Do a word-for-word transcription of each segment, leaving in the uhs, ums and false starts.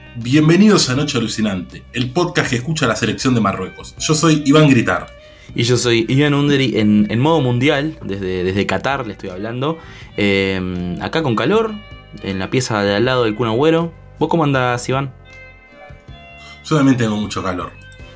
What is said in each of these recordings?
Bienvenidos a Noche Alucinante, el podcast que escucha la selección de Marruecos. Yo soy Iván Gritar. Y yo soy Ian Undery en, en modo mundial, desde, desde Qatar le estoy hablando. Eh, acá con calor, en la pieza de al lado del Kun Agüero. ¿Vos cómo andás, Iván? Yo también tengo mucho calor,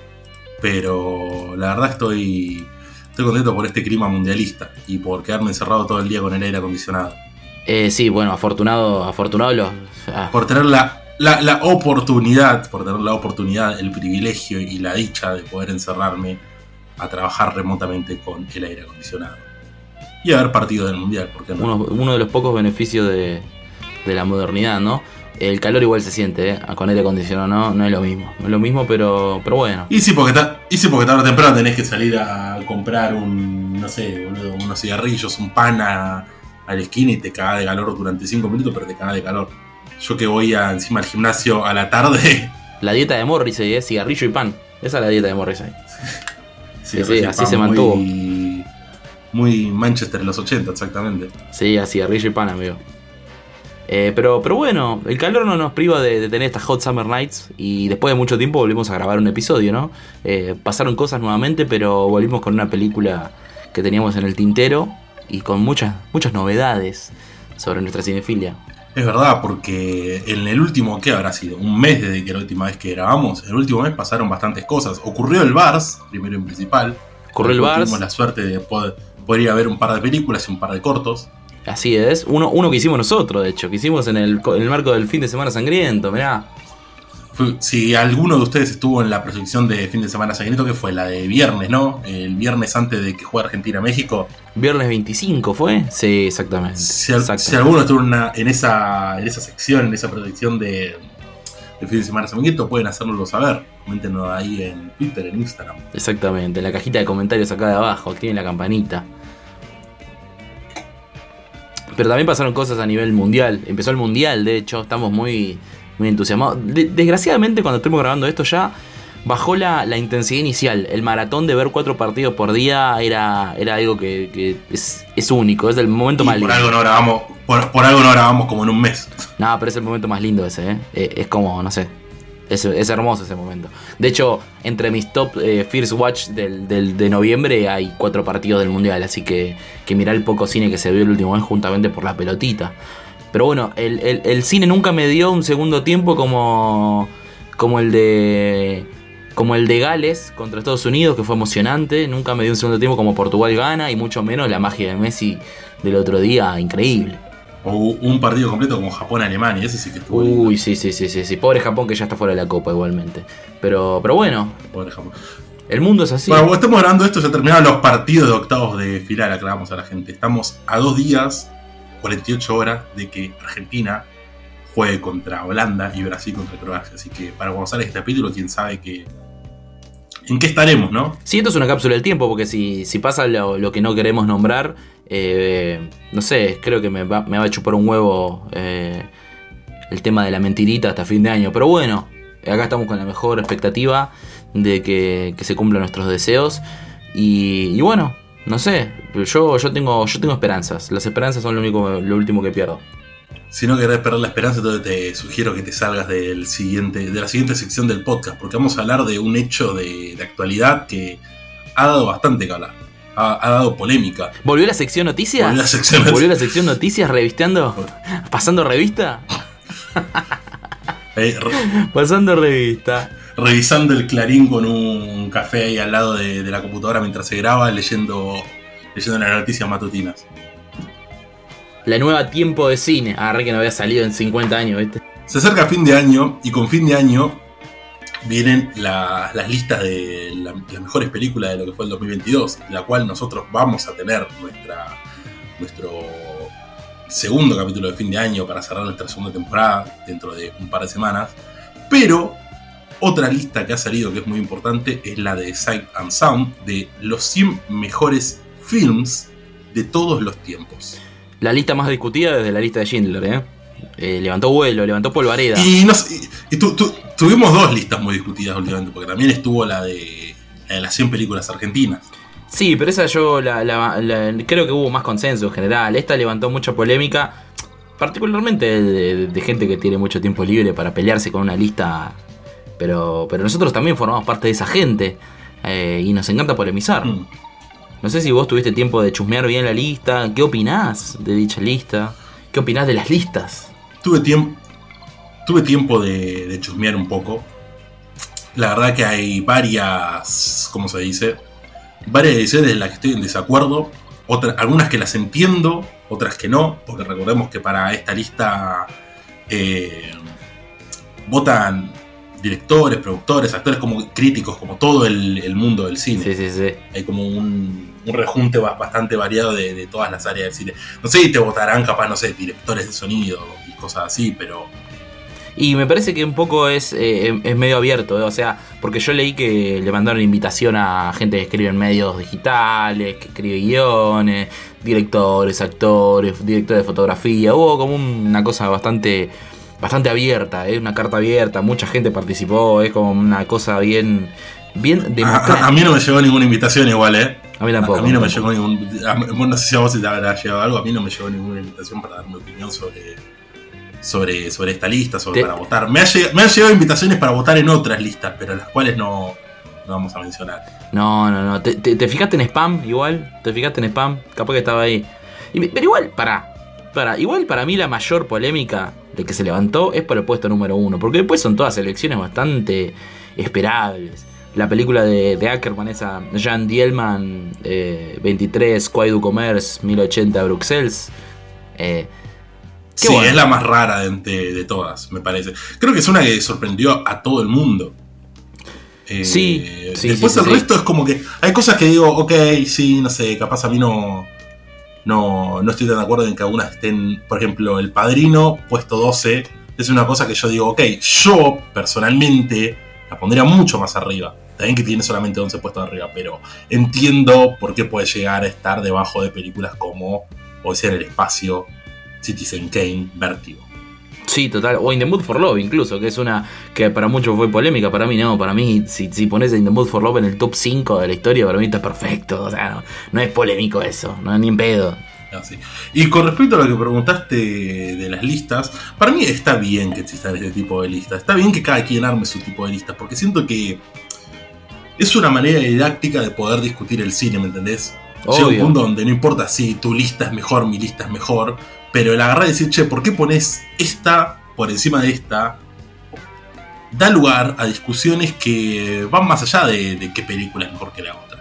pero la verdad estoy, estoy contento por este clima mundialista y por quedarme encerrado todo el día con el aire acondicionado. Eh, sí, bueno, afortunado, afortunado los... Ah. Por tener la, la, la oportunidad, por tener la oportunidad, el privilegio y la dicha de poder encerrarme a trabajar remotamente con el aire acondicionado. Y haber partido del mundial, ¿por qué no? Uno, uno de los pocos beneficios de, de la modernidad, ¿no? El calor igual se siente, ¿eh? Con aire acondicionado no, no es lo mismo. No es lo mismo, pero, pero bueno. Y sí, porque ta, y sí, porque tarde o temprano tenés que salir a comprar un, no sé, boludo, unos cigarrillos, un pan a, a la esquina y te cagás de calor durante cinco minutos, pero te cagás de calor. Yo que voy a, encima al gimnasio a la tarde. La dieta de Morrissey, ¿eh? Cigarrillo y pan. Esa es la dieta de Morrissey. Sí, sí, sí, así se mantuvo. Muy, muy Manchester en los ochenta, exactamente. Sí, a cigarrillo y pan, amigo. Eh, pero, pero bueno, el calor no nos priva de, de tener estas Hot Summer Nights. Y después de mucho tiempo volvimos a grabar un episodio, ¿no? Eh, pasaron cosas nuevamente, pero volvimos con una película que teníamos en el tintero y con muchas, muchas novedades sobre nuestra cinefilia. Es verdad, porque en el último, ¿qué habrá sido? Un mes desde que la última vez que grabamos. En el último mes pasaron bastantes cosas. Ocurrió el Bars, primero en principal. Ocurrió el Bars. Tuvimos la suerte de poder, poder ir a ver un par de películas y un par de cortos. Así es, uno, uno que hicimos nosotros, de hecho, que hicimos en el, en el marco del fin de semana sangriento, mirá. Si alguno de ustedes estuvo en la proyección de fin de semana sangriento, que fue la de viernes, ¿no? El viernes antes de que juegue Argentina-México. ¿Viernes veinticinco fue? Sí, exactamente. Si, al, exactamente. si alguno estuvo en, una, en, esa, en esa sección, en esa proyección de, de fin de semana sangriento, pueden hacérnoslo saber. Coméntenos ahí en Twitter, en Instagram. Exactamente, en la cajita de comentarios acá de abajo, activen la campanita. Pero también pasaron cosas a nivel mundial. Empezó el mundial, de hecho, estamos muy, muy entusiasmados. De- desgraciadamente, cuando estemos grabando esto ya bajó la, la intensidad inicial. El maratón de ver cuatro partidos por día era, era algo que, que es, es único, es el momento Y más por lindo. algo no grabamos, por, por algo no grabamos como en un mes. No, pero es el momento más lindo ese, ¿eh? Eh, Es como, no sé, es, es hermoso ese momento. De hecho, entre mis top eh, First Watch del, del, de noviembre hay cuatro partidos del mundial, así que, que mirá el poco cine que se vio el último mes juntamente por la pelotita. Pero bueno, el, el, el cine nunca me dio un segundo tiempo como, como el de... Como el de Gales contra Estados Unidos, que fue emocionante. Nunca me dio un segundo tiempo como Portugal gana. Y mucho menos la magia de Messi del otro día, increíble. O un partido completo como Japón-Alemania, ese sí que estuvo lindo. Uy, sí, sí, sí, sí, sí. Pobre Japón que ya está fuera de la Copa igualmente. Pero, pero bueno, Pobre Japón. el mundo es así. Bueno, como estamos grabando esto, ya terminaron los partidos de octavos de final, aclaramos a la gente. Estamos a dos días, cuarenta y ocho horas, de que Argentina juegue contra Holanda y Brasil contra Croacia. Así que para cuando sale este capítulo, quién sabe que... ¿En qué estaremos, no? Sí, esto es una cápsula del tiempo, porque si, si pasa lo, lo que no queremos nombrar, eh, no sé, creo que me va, me va a chupar un huevo eh, el tema de la mentirita hasta fin de año. Pero bueno, acá estamos con la mejor expectativa de que, que se cumplan nuestros deseos. Y, y bueno, no sé, yo, yo, tengo, yo tengo esperanzas. Las esperanzas son lo, único, lo último que pierdo. Si no querés perder la esperanza, entonces te sugiero que te salgas del siguiente, de la siguiente sección del podcast, porque vamos a hablar de un hecho de, de actualidad que ha dado bastante que hablar. Ha, ha dado polémica. ¿Volvió la sección noticias? Volvió la sección, ¿Volvió la sección noticias revisteando? ¿Pasando revista? eh, re, Pasando revista. revisando el Clarín con un café ahí al lado de, de la computadora mientras se graba, leyendo, leyendo las noticias matutinas. La nueva Tiempo de Cine. Agarré que no había salido en cincuenta años, ¿viste? Se acerca fin de año y con fin de año vienen la, las listas de la, las mejores películas de lo que fue el dos mil veintidós, en la cual nosotros vamos a tener nuestra, nuestro segundo capítulo de fin de año para cerrar nuestra segunda temporada dentro de un par de semanas. Pero otra lista que ha salido que es muy importante es la de Sight and Sound, de los cien mejores films de todos los tiempos. La lista más discutida desde la lista de Schindler, ¿eh? Eh, levantó vuelo, levantó polvareda. Y, no, y, y tu, tu, tuvimos dos listas muy discutidas últimamente, porque también estuvo la de, la de las cien películas argentinas. Sí, pero esa yo la, la, la, creo que hubo más consenso en general. Esta levantó mucha polémica. particularmente de, de, de gente que tiene mucho tiempo libre para pelearse con una lista, pero, pero nosotros también formamos parte de esa gente eh, y nos encanta polemizar. Mm. No sé si vos tuviste tiempo de chusmear bien la lista, ¿qué opinás de dicha lista? ¿Qué opinás de las listas? Tuve tiempo, tuve tiempo de, de chusmear un poco. La verdad que hay varias, ¿cómo se dice? Varias ediciones en las que estoy en desacuerdo. Otras, algunas que las entiendo, otras que no, porque recordemos que para esta lista eh, votan directores, productores, actores, como críticos, como todo el, el mundo del cine. Sí, sí, sí. Hay como un, un rejunte bastante variado de, de todas las áreas del cine. No sé si te votarán capaz, no sé, directores de sonido y cosas así, pero... Y me parece que un poco es, eh, es medio abierto, ¿eh? O sea, porque yo leí que le mandaron invitación a gente que escribe en medios digitales, que escribe guiones, directores, actores, directores de fotografía. Hubo como una cosa bastante, bastante abierta, ¿eh? Una carta abierta, mucha gente participó, es como una cosa bien, bien democrática. A, a, a mí no me llegó ninguna invitación igual, ¿eh? A mí tampoco. A, a mí no me tampoco. llegó ningún... A, no sé si a vos te habrá llegado algo, a mí no me llegó ninguna invitación para dar mi opinión sobre... Sobre, sobre esta lista, sobre te... para votar. Me, ha llegado, me han llegado invitaciones para votar en otras listas, pero las cuales no, no vamos a mencionar. No, no, no. ¿Te, te, te fijaste en spam igual? ¿Te fijaste en spam? Capaz que estaba ahí. Y, pero igual, pará. Pará. Igual para mí la mayor polémica de que se levantó es por el puesto número uno. Porque después son todas elecciones bastante esperables. La película de, de Ackerman, esa Jean Dielman, eh, veintitrés, Quai du Commerce, mil ochenta, Bruxelles. Eh... Sí, bueno. Es la más rara de, de, de todas, me parece. Creo que es una que sorprendió a todo el mundo. Eh, sí, sí. Después sí, el sí, resto sí. es como que hay cosas que digo, ok, sí, no sé, capaz a mí no, no, no estoy tan de acuerdo en que algunas estén. Por ejemplo, El Padrino, puesto doce, es una cosa que yo digo, ok, yo personalmente la pondría mucho más arriba. También que tiene solamente once puestos arriba, pero entiendo por qué puede llegar a estar debajo de películas como Odisea en el Espacio, Citizen Kane, Vértigo. Sí, total. O In the Mood for Love incluso, que es una que para muchos fue polémica. Para mí no, para mí si, si pones In the Mood for Love en el top cinco de la historia, para mí está perfecto. O sea, no, no es polémico eso, no ni en pedo. Así. Y con respecto a lo que preguntaste de las listas, para mí está bien que existan este tipo de listas. Está bien que cada quien arme su tipo de listas, porque siento que es una manera didáctica de poder discutir el cine, ¿me entendés? Obvio. Llega un punto donde no importa si tu lista es mejor, mi lista es mejor, pero el agarrar y decir, che, ¿por qué pones esta por encima de esta? Da lugar a discusiones que van más allá de, de qué película es mejor que la otra.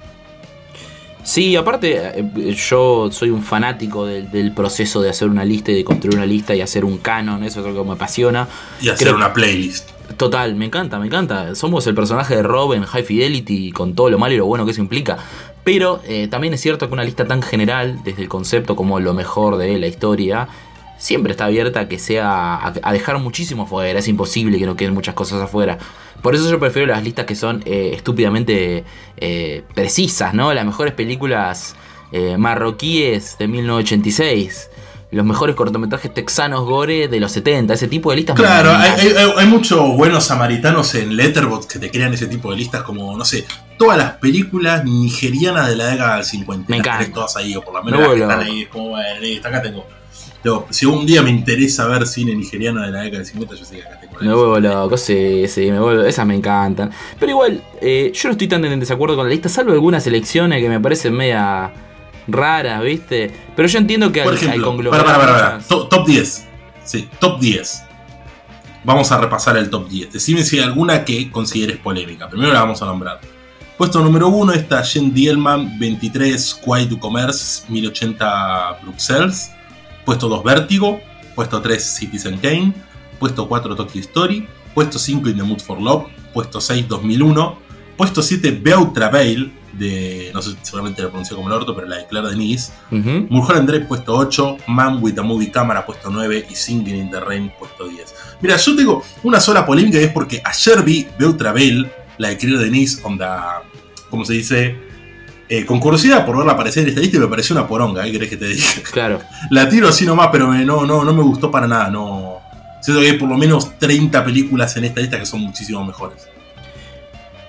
Sí, aparte, yo soy un fanático del, del proceso de hacer una lista y de construir una lista y hacer un canon, eso es lo que me apasiona. Y hacer Creo... una playlist. Total, me encanta, me encanta. Somos el personaje de Rob en High Fidelity con todo lo malo y lo bueno que eso implica. Pero eh, también es cierto que una lista tan general, desde el concepto como lo mejor de la historia, siempre está abierta a que sea a, a dejar muchísimo afuera. Es imposible que no queden muchas cosas afuera. Por eso yo prefiero las listas que son eh, estúpidamente eh, precisas, ¿no? Las mejores películas eh, marroquíes de mil novecientos ochenta y seis. Los mejores cortometrajes texanos gore de los setenta, ese tipo de listas. Claro, hay, hay, hay muchos buenos samaritanos en Letterboxd que te crean ese tipo de listas, como, no sé, todas las películas nigerianas de la década del cincuenta. Me encanta. Todas ahí, o por lo menos las que están ahí, es como, bueno, acá tengo. Yo, si un día me interesa ver cine nigeriano de la década del cincuenta, yo sé que acá tengo. Me vuelvo loco, sí, sí, me vuelvo, esas me encantan. Pero igual, eh, yo no estoy tan en desacuerdo con la lista, salvo algunas selecciones que me parecen media raras, ¿viste? Pero yo entiendo que por hay, ejemplo, hay conglomerados. Para, para, para, para. Top, top diez. Sí, top diez. Vamos a repasar el top diez. Decime si hay alguna que consideres polémica. Primero la vamos a nombrar. Puesto número uno está Jean Dielman, veintitrés, Quai du Commerce, mil ochenta, Bruxelles. Puesto dos, Vértigo. Puesto tres, Citizen Kane. Puesto cuatro, Tokyo Story. Puesto cinco, In the Mood for Love. Puesto seis, dos mil uno. Puesto siete, Beau Travail, de, no sé, seguramente lo pronunció como el orto, pero la de Claire Denis. Uh-huh. Mulholland Drive, puesto ocho. Man with a Movie Camera, puesto nueve. Y Singing in the Rain, puesto diez. Mira, yo tengo una sola polémica y es porque ayer vi Beau Travail, la de Claire Denis, onda, ¿cómo se dice? Eh, con curiosidad por verla aparecer en esta lista y me pareció una poronga, ¿eh? ¿Querés que te diga? Claro. La tiro así nomás, pero me, no, no, no me gustó para nada. No. Siento que hay por lo menos treinta películas en esta lista que son muchísimo mejores.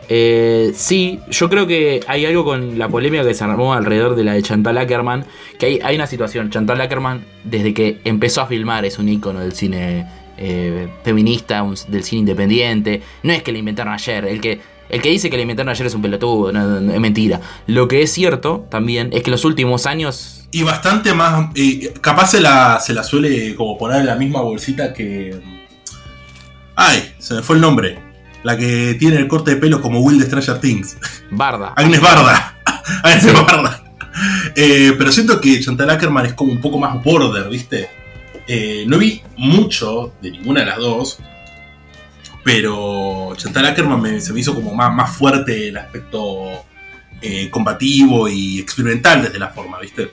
Eh, sí, yo creo que hay algo con la polémica que se armó alrededor de la de Chantal Akerman, que hay, hay una situación. Chantal Akerman, desde que empezó a filmar, es un ícono del cine eh, feminista, un, del cine independiente. No es que la inventaron ayer, el que, el que dice que la inventaron ayer es un pelotudo, no, no, es mentira. Lo que es cierto también es que los últimos años... Y bastante más, eh, capaz se la, se la suele como poner en la misma bolsita que... Ay, se me fue el nombre. La que tiene el corte de pelo como Will de Stranger Things. Barda. Agnes Barda. Agnes sí. Barda. Eh, pero siento que Chantal Akerman es como un poco más border, ¿viste? Eh, no vi mucho de ninguna de las dos. Pero Chantal Akerman me, se me hizo como más, más fuerte el aspecto eh, combativo y experimental desde la forma, ¿viste?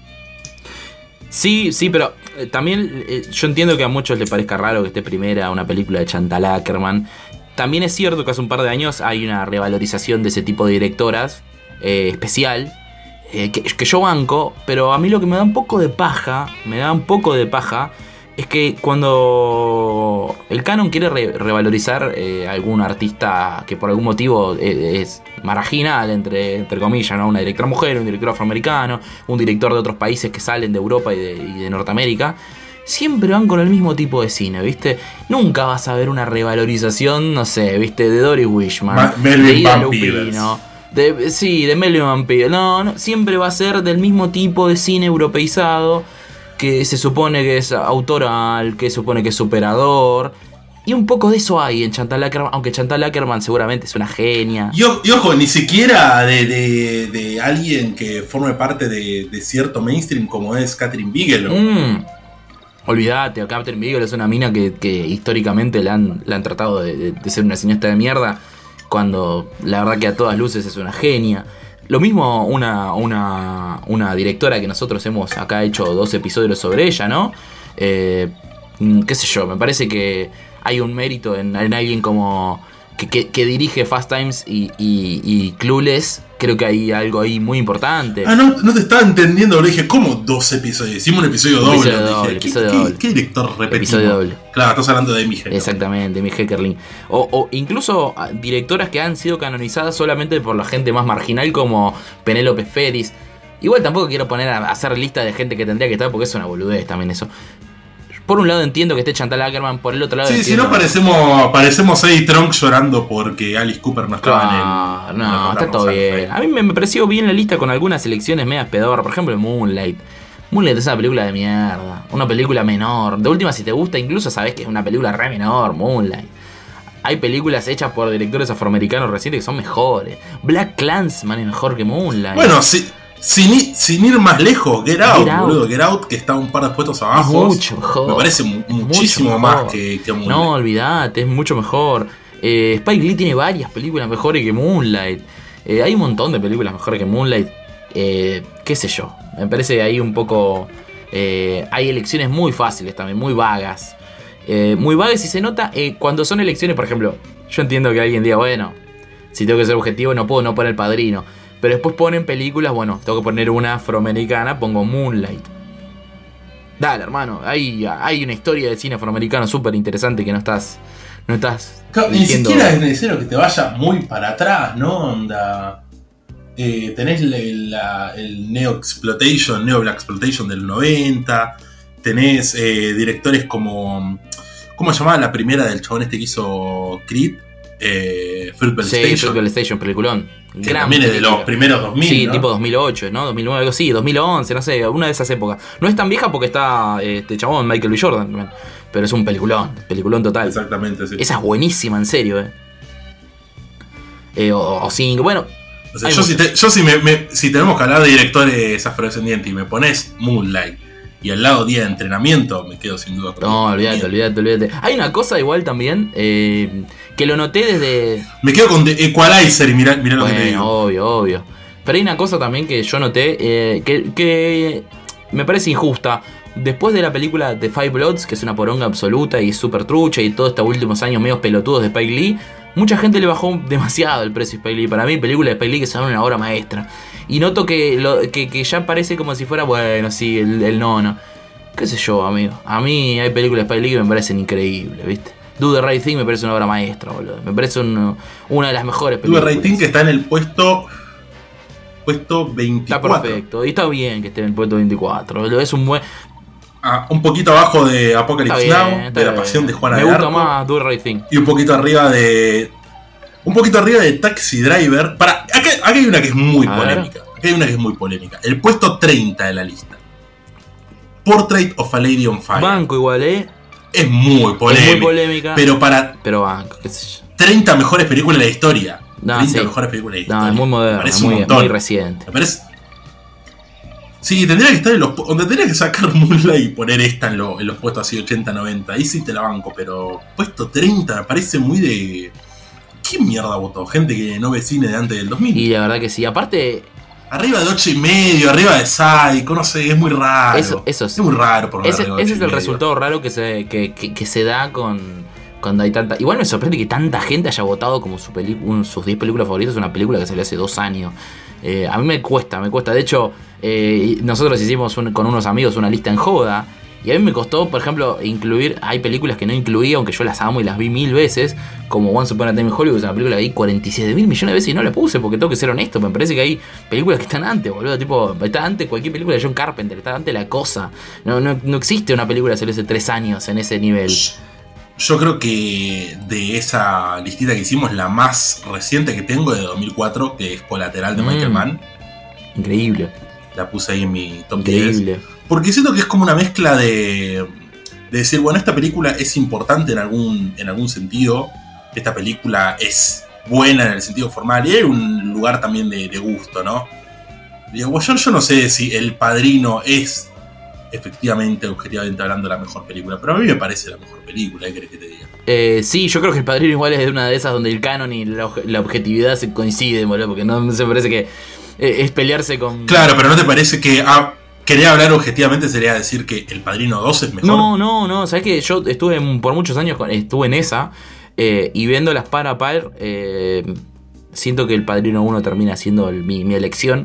Sí, sí, pero eh, también eh, yo entiendo que a muchos les parezca raro que esté primera una película de Chantal Akerman. También es cierto que hace un par de años hay una revalorización de ese tipo de directoras eh, especial eh, que, que yo banco, pero a mí lo que me da un poco de paja, me da un poco de paja, es que cuando el canon quiere re- revalorizar eh, algún artista que por algún motivo es, es marginal, entre, entre comillas, ¿no? Una directora mujer, un director afroamericano, un director de otros países que salen de Europa y de, y de Norteamérica, siempre van con el mismo tipo de cine, ¿viste? Nunca vas a ver una revalorización, no sé, ¿viste? De Doris Wishman, Ma- de Ida Lupino, de, sí, de Melvin Van Peebles. No, no, siempre va a ser del mismo tipo de cine europeizado, que se supone que es autoral, que se supone que es superador. Y un poco de eso hay en Chantal Akerman, aunque Chantal Akerman seguramente es una genia. Y, y ojo, ni siquiera de, de, de alguien que forme parte de, de cierto mainstream como es Catherine Bigelow. Mm. Olvídate, Catherine Bigelow es una mina que, que históricamente la han, la han tratado de, de, de ser una cineasta de mierda, cuando la verdad que a todas luces es una genia. Lo mismo una, una, una directora que nosotros hemos acá hecho dos episodios sobre ella, ¿no? Eh, qué sé yo, me parece que hay un mérito en, en alguien como... Que, que, que dirige Fast Times y, y, y Clueless. Creo que hay algo ahí muy importante. Ah, no, no te estaba entendiendo. Le dije, ¿cómo dos episodios? Hicimos un episodio doble. Episodio dije, doble, ¿qué, episodio qué, doble. ¿Qué director repetimos? Episodio doble. Claro, estás hablando de Amy Heckerling. Exactamente, Amy Heckerling. O, o incluso directoras que han sido canonizadas solamente por la gente más marginal, como Penélope Félix. Igual tampoco quiero poner a hacer lista de gente que tendría que estar, porque es una boludez también eso. Por un lado entiendo que esté Chantal Akerman, por el otro lado... Sí, entiendo... si no parecemos, parecemos Eddie Trunk llorando porque Alice Cooper no estaba claro, en el... No, está todo bien. A mí me, me pareció bien la lista con algunas selecciones medias pedorras. Por ejemplo, Moonlight. Moonlight es una película de mierda. Una película menor. De última, si te gusta, incluso sabes que es una película re menor, Moonlight. Hay películas hechas por directores afroamericanos recientes que son mejores. Black Klansman es mejor que Moonlight. Bueno, sí... Sin, sin ir más lejos, Get Out, Get Out, boludo, Get Out, que está un par de puestos abajo. Es mucho mejor. Me parece mu- muchísimo mucho más que, que Moonlight. No, olvidate, es mucho mejor. Eh, Spike Lee tiene varias películas mejores que Moonlight. Eh, hay un montón de películas mejores que Moonlight. Eh, qué sé yo. Me parece que hay un poco... Eh, hay elecciones muy fáciles también, muy vagas. Eh, muy vagas y se nota eh, cuando son elecciones, por ejemplo, yo entiendo que alguien diga, bueno, si tengo que ser objetivo no puedo no poner El Padrino. Pero después ponen películas, bueno, tengo que poner una afroamericana, pongo Moonlight. Dale, hermano, hay, hay una historia de cine afroamericano súper interesante que no estás... No estás claro, ni siquiera es necesario que te vayas muy para atrás, ¿no? Onda, eh, tenés el, la, el Neo Exploitation, Neo Black Exploitation del noventa. Tenés eh, directores como... ¿Cómo se llamaba la primera del chabón este que hizo Creed? Eh, Fruitvale sí, Station. Fruitvale Station, peliculón. Que también es de los primeros dos mil, sí, ¿no? tipo dos mil ocho, ¿no? dos mil nueve, algo así, dos mil once, no sé, una de esas épocas. No es tan vieja porque está este chabón, Michael B. Jordan también. Pero es un peliculón, peliculón total. Exactamente, sí. Esa es buenísima, en serio, eh. eh o, o cinco, bueno. O sea, yo, si, te, yo si, me, me, si tenemos que hablar de directores afrodescendientes y me pones Moonlight y al lado Día de Entrenamiento, me quedo sin duda con No, olvídate, olvídate, olvídate. Hay una cosa igual también, eh, que lo noté desde... Me quedo con The Equalizer y mirá, mirá lo bueno, que te digo. obvio, obvio. Pero hay una cosa también que yo noté, eh, que, que me parece injusta. Después de la película The Five Bloods, que es una poronga absoluta y súper trucha, y todos estos últimos años medios pelotudos de Spike Lee, mucha gente le bajó demasiado el precio de Spike Lee. Para mí, películas de Spike Lee que son una obra maestra. Y noto que, lo, que, que ya parece como si fuera, bueno, sí, el, el nono. Qué sé yo, amigo. A mí hay películas de Spike Lee que me parecen increíbles, ¿viste? Do the Right Thing me parece una obra maestra, boludo. Me parece un, una de las mejores películas. Do the Right Thing, que está en el puesto puesto veinticuatro. Está perfecto, y está bien que esté en el puesto veinticuatro, boludo. Es un buen... Ah, un poquito abajo de Apocalypse bien, Now, de La bien. Pasión de Juana me de gusta Arco. más Do the Right Thing. Y un poquito arriba de... Un poquito arriba de Taxi Driver. Para, acá, acá hay una que es muy A polémica. Acá hay una que es muy polémica. El puesto treinta de la lista. Portrait of a Lady on Fire. Banco igual, ¿eh? Es muy polémica. Es muy polémica. Pero para Pero banco, qué sé yo. treinta mejores películas de la historia. No, treinta sí. mejores películas de la No, historia. es muy Me moderno, parece es un muy, montón. muy reciente. Me parece... Sí, tendría que estar en los... Donde tendría que sacar Moonlight y poner esta en, lo, en los puestos así ochenta, noventa. Ahí sí te la banco, pero puesto treinta me parece muy de... ¿Qué mierda votó? Gente que no ve cine de antes del dos mil. Y la verdad que sí. Aparte, Arriba de ocho y medio, arriba de Psycho, no sé, es muy raro. Eso- eso sí. Es muy raro por ese, arriba de ese ocho es y el medio. resultado raro que se, que, que, que se da con cuando hay tanta... Igual me sorprende que tanta gente haya votado como su peli, un, sus diez películas favoritas, una película que salió hace dos años. Eh, a mí me cuesta, me cuesta. De hecho, eh, nosotros hicimos un- con unos amigos una lista en joda. Y a mí me costó, por ejemplo, incluir... Hay películas que no incluía, aunque yo las amo y las vi mil veces. Como Once Upon a Time in Hollywood, es una película que vi cuarenta y siete mil millones de veces y no la puse porque tengo que ser honesto. Me parece que hay películas que están antes, boludo. Tipo, está antes cualquier película de John Carpenter, está antes La Cosa. No, no, no existe una película que salió hace tres años en ese nivel. Yo creo que de esa listita que hicimos, la más reciente que tengo es de dos mil cuatro, que es Colateral de Mm. Michael Mann. Increíble, La puse ahí en mi top diez. increíble. Porque siento que es como una mezcla de, de decir, bueno, esta película es importante en algún, en algún sentido. Esta película es buena en el sentido formal. Y hay un lugar también de, de gusto, ¿no? Digo, yo, yo no sé si El Padrino es efectivamente, objetivamente hablando, la mejor película. Pero a mí me parece la mejor película, ¿qué querés que te diga? Eh, sí, yo creo que El Padrino igual es de una de esas donde el canon y la, obje- la objetividad se coinciden, boludo. Porque no se me parece que eh, es pelearse con... Claro, pero ¿no te parece que ah, querer hablar objetivamente sería decir que El Padrino dos es mejor? No, no, no, sabes que yo estuve en- por muchos años con- estuve en esa eh, y viendo las par a par, eh, siento que El Padrino uno termina siendo el- mi, mi elección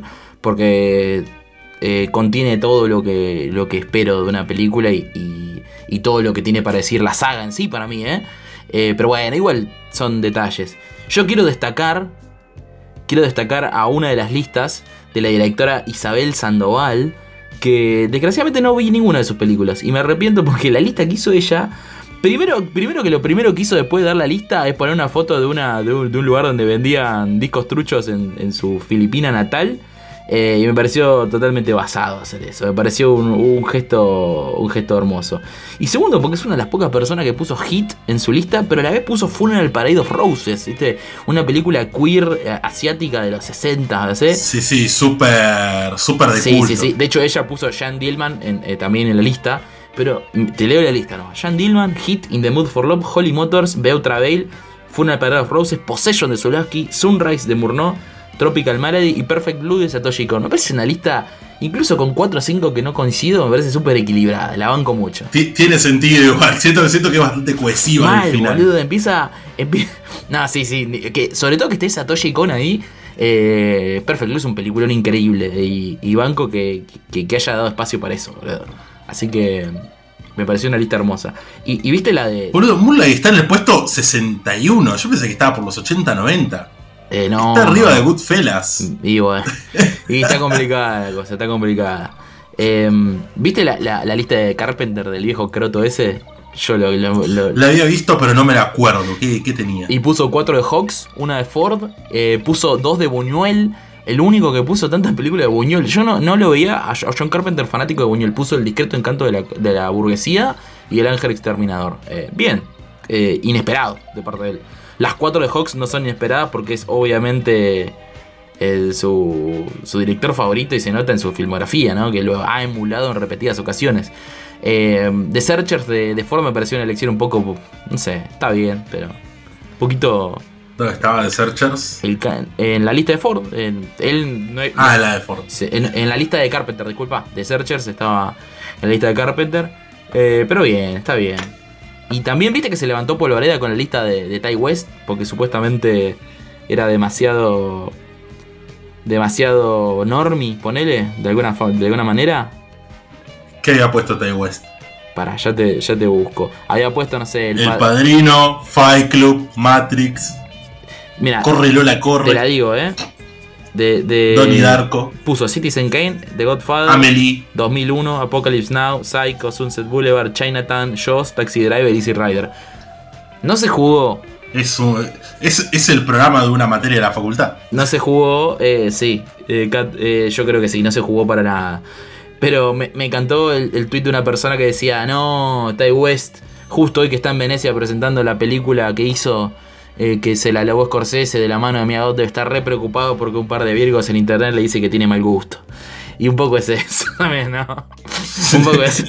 porque eh, contiene todo lo que, lo que espero de una película y, y- y todo lo que tiene para decir la saga en sí para mí, ¿eh? Eh, pero bueno, igual son detalles. Yo quiero destacar, quiero destacar a una de las listas de la directora Isabel Sandoval, que desgraciadamente no vi ninguna de sus películas y me arrepiento porque la lista que hizo ella, primero, primero que lo primero que hizo después de dar la lista es poner una foto de, una, de, un, de un lugar donde vendían discos truchos en, en su Filipina natal. Eh, y me pareció totalmente basado hacer eso. Me pareció un, un gesto un gesto hermoso. Y segundo, porque es una de las pocas personas que puso Hit en su lista, pero a la vez puso Funeral Parade of Roses, ¿viste? Una película queer eh, asiática de los sesenta, ¿sí? Sí, sí, súper, súper de Sí, culto. sí, sí. De hecho, ella puso Jeanne Dillman en, eh, también en la lista. Pero mm, te leo la lista, ¿no? Jeanne Dillman, Hit, In the Mood for Love, Holly Motors, Beau Travail, Funeral Parade of Roses, Possession de Zulawski, Sunrise de Murnau, Tropical Malady y Perfect Blue de Satoshi Kon. Me parece una lista, incluso con cuatro o cinco que no coincido, me parece súper equilibrada. La banco mucho. Ti- Tiene sentido igual. Siento, siento que es bastante cohesiva al Mal, final. boludo, empieza... empie- no, sí, sí. Que, sobre todo que esté Satoshi Kon ahí. Eh, Perfect Blue es un peliculón increíble. Y, y banco que, que, que haya dado espacio para eso, boludo. Así que me pareció una lista hermosa. Y, y viste la de... Boludo, Moonlight está en el puesto sesenta y uno. Yo pensé que estaba por los ochenta, noventa. Eh, no, Está arriba no. de Goodfellas. Y bueno, y está complicada la cosa, está complicada. Eh, ¿Viste la, la, la lista de Carpenter del viejo croto ese? Yo lo... lo- lo- La había visto, pero no me la acuerdo. ¿Qué, qué tenía? y puso cuatro de Hawks, una de Ford, eh, puso dos de Buñuel. El único que puso tantas películas de Buñuel. Yo no, no lo veía a John Carpenter fanático de Buñuel. Puso El discreto encanto de la, de la burguesía y El ángel exterminador. Eh, bien, eh, inesperado de parte de él. Las cuatro de Hawks no son inesperadas porque es obviamente el- su, su director favorito y se nota en su filmografía, ¿no? Que lo ha emulado en repetidas ocasiones. Eh, The Searchers de, de Ford me pareció una elección un poco, no sé, está bien, pero un poquito... ¿Dónde estaba The Searchers? El ca- en la lista de Ford, en, él no, Ah, la de Ford. sí, en, en la lista de Carpenter, disculpa, The Searchers estaba en la lista de Carpenter, eh, pero bien, está bien. Y también viste que se levantó polvareda con la lista de, de Ty West, porque supuestamente era demasiado demasiado normie, ponele, de alguna, fa- de alguna manera. ¿Qué había puesto Ty West? Pará, ya te, ya te busco. Había puesto, no sé... El, el pa- Padrino, Fight Club, Matrix... Mira, corre Lola, corre. Te la digo, ¿eh? De, de Donnie Darko. Puso Citizen Kane, The Godfather, Amelie, dos mil uno, Apocalypse Now, Psycho, Sunset Boulevard, Chinatown, Jaws, Taxi Driver, Easy Rider. No se jugó. Es, un, es, es el programa de una materia de la facultad. No se jugó, eh, sí. Eh, Cat, eh, yo creo que sí, no se jugó para nada. Pero me, me encantó el, el tuit de una persona que decía: no, Ty West, justo hoy que está en Venecia presentando la película que hizo, eh, que se la alabó Scorsese de la mano de Miyazaki, debe estar re preocupado porque un par de virgos en internet le dice que tiene mal gusto. Y un poco es eso también, ¿no? Un poco es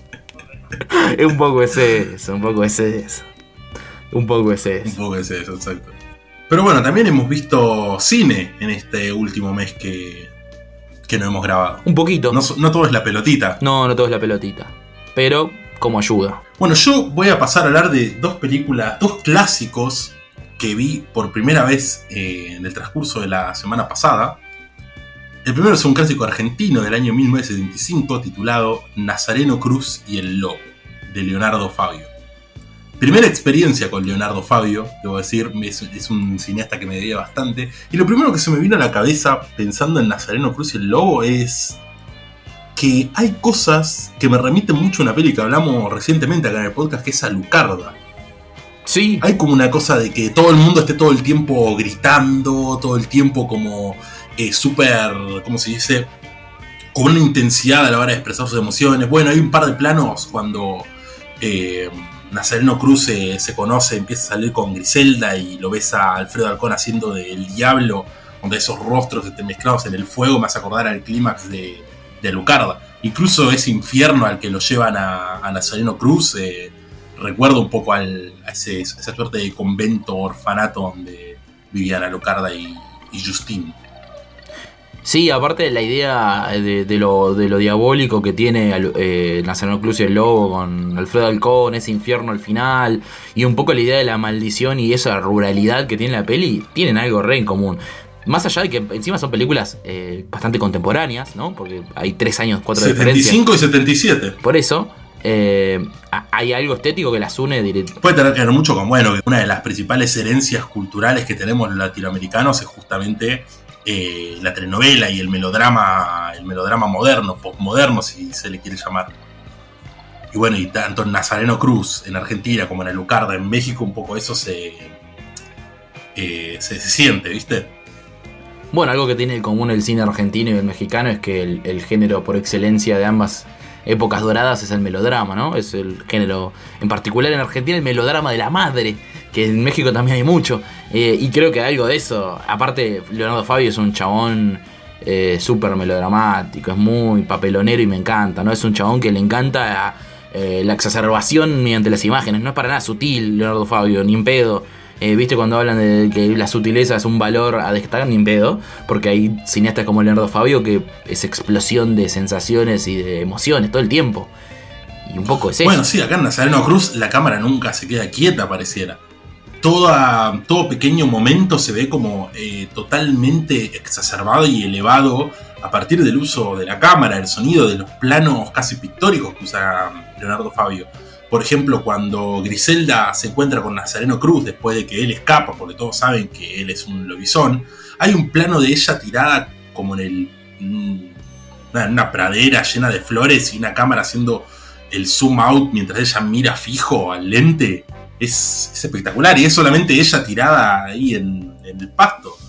un poco es eso, un poco es eso. Un poco es eso. Un poco es eso, exacto. Pero bueno, también hemos visto cine en este último mes que, que no hemos grabado. Un poquito. No, no todo es la pelotita. No, no todo es la pelotita. Pero como ayuda. Bueno, yo voy a pasar a hablar de dos películas, dos clásicos que vi por primera vez eh, en el transcurso de la semana pasada. El primero es un clásico argentino del año mil novecientos setenta y cinco titulado Nazareno Cruz y el Lobo, de Leonardo Fabio. Primera experiencia con Leonardo Fabio, debo decir, es, es un cineasta que me debía bastante. Y lo primero que se me vino a la cabeza pensando en Nazareno Cruz y el Lobo es que hay cosas que me remiten mucho a una peli que hablamos recientemente acá en el podcast, que es Alucarda. Sí. Hay como una cosa de que todo el mundo esté todo el tiempo gritando, todo el tiempo como eh, súper, ¿cómo se dice? Con una intensidad a la hora de expresar sus emociones. Bueno, hay un par de planos cuando eh, Nazareno Cruz se, se conoce, empieza a salir con Griselda y lo ves a Alfredo Alcón haciendo del diablo, donde esos rostros estén mezclados en el fuego, me hace acordar al clímax de, de Alucarda. Incluso ese infierno al que lo llevan a, a Nazareno Cruz, eh, recuerdo un poco al, a, ese, a esa suerte de convento, orfanato donde vivían Alucarda y, y Justín. Sí, aparte de la idea de, de, lo, de lo diabólico que tiene eh, Nazareno Cruz y el Lobo con Alfredo Alcón, ese infierno al final, y un poco la idea de la maldición y esa ruralidad que tiene la peli, tienen algo re en común. Más allá de que encima son películas eh, bastante contemporáneas, ¿no? Porque hay tres años, cuatro de diferencia. setenta y cinco y setenta y siete. Por eso, eh, hay algo estético que las une directo. Puede tener que ver mucho con, bueno, que una de las principales herencias culturales que tenemos los latinoamericanos es justamente eh, la telenovela y el melodrama, el melodrama moderno, postmoderno, si se le quiere llamar. Y bueno, y tanto en Nazareno Cruz en Argentina como en Alucarda en México, un poco eso se, eh, se, se siente, ¿viste? Bueno, algo que tiene en común el cine argentino y el mexicano es que el, el género por excelencia de ambas épocas doradas es el melodrama, ¿no? Es el género, en particular en Argentina, el melodrama de la madre, que en México también hay mucho. Eh, y creo que algo de eso, aparte Leonardo Fabio es un chabón eh, súper melodramático, es muy papelonero y me encanta, ¿no? Es un chabón que le encanta eh, la exacerbación mediante las imágenes, no es para nada sutil Leonardo Fabio, ni en pedo. Eh, ¿Viste cuando hablan de que la sutileza es un valor a destacar? Ni en pedo, porque hay cineastas como Leonardo Fabio que es explosión de sensaciones y de emociones todo el tiempo. Y un poco es eso. Bueno, sí, acá en Nazareno Cruz la cámara nunca se queda quieta, pareciera. Toda, todo pequeño momento se ve como eh, totalmente exacerbado y elevado a partir del uso de la cámara, el sonido, de los planos casi pictóricos que usa Leonardo Fabio. Por ejemplo, cuando Griselda se encuentra con Nazareno Cruz después de que él escapa, porque todos saben que él es un lobizón, hay un plano de ella tirada como en el, una, una pradera llena de flores y una cámara haciendo el zoom out mientras ella mira fijo al lente. Es, es espectacular y es solamente ella tirada ahí en, en el pasto.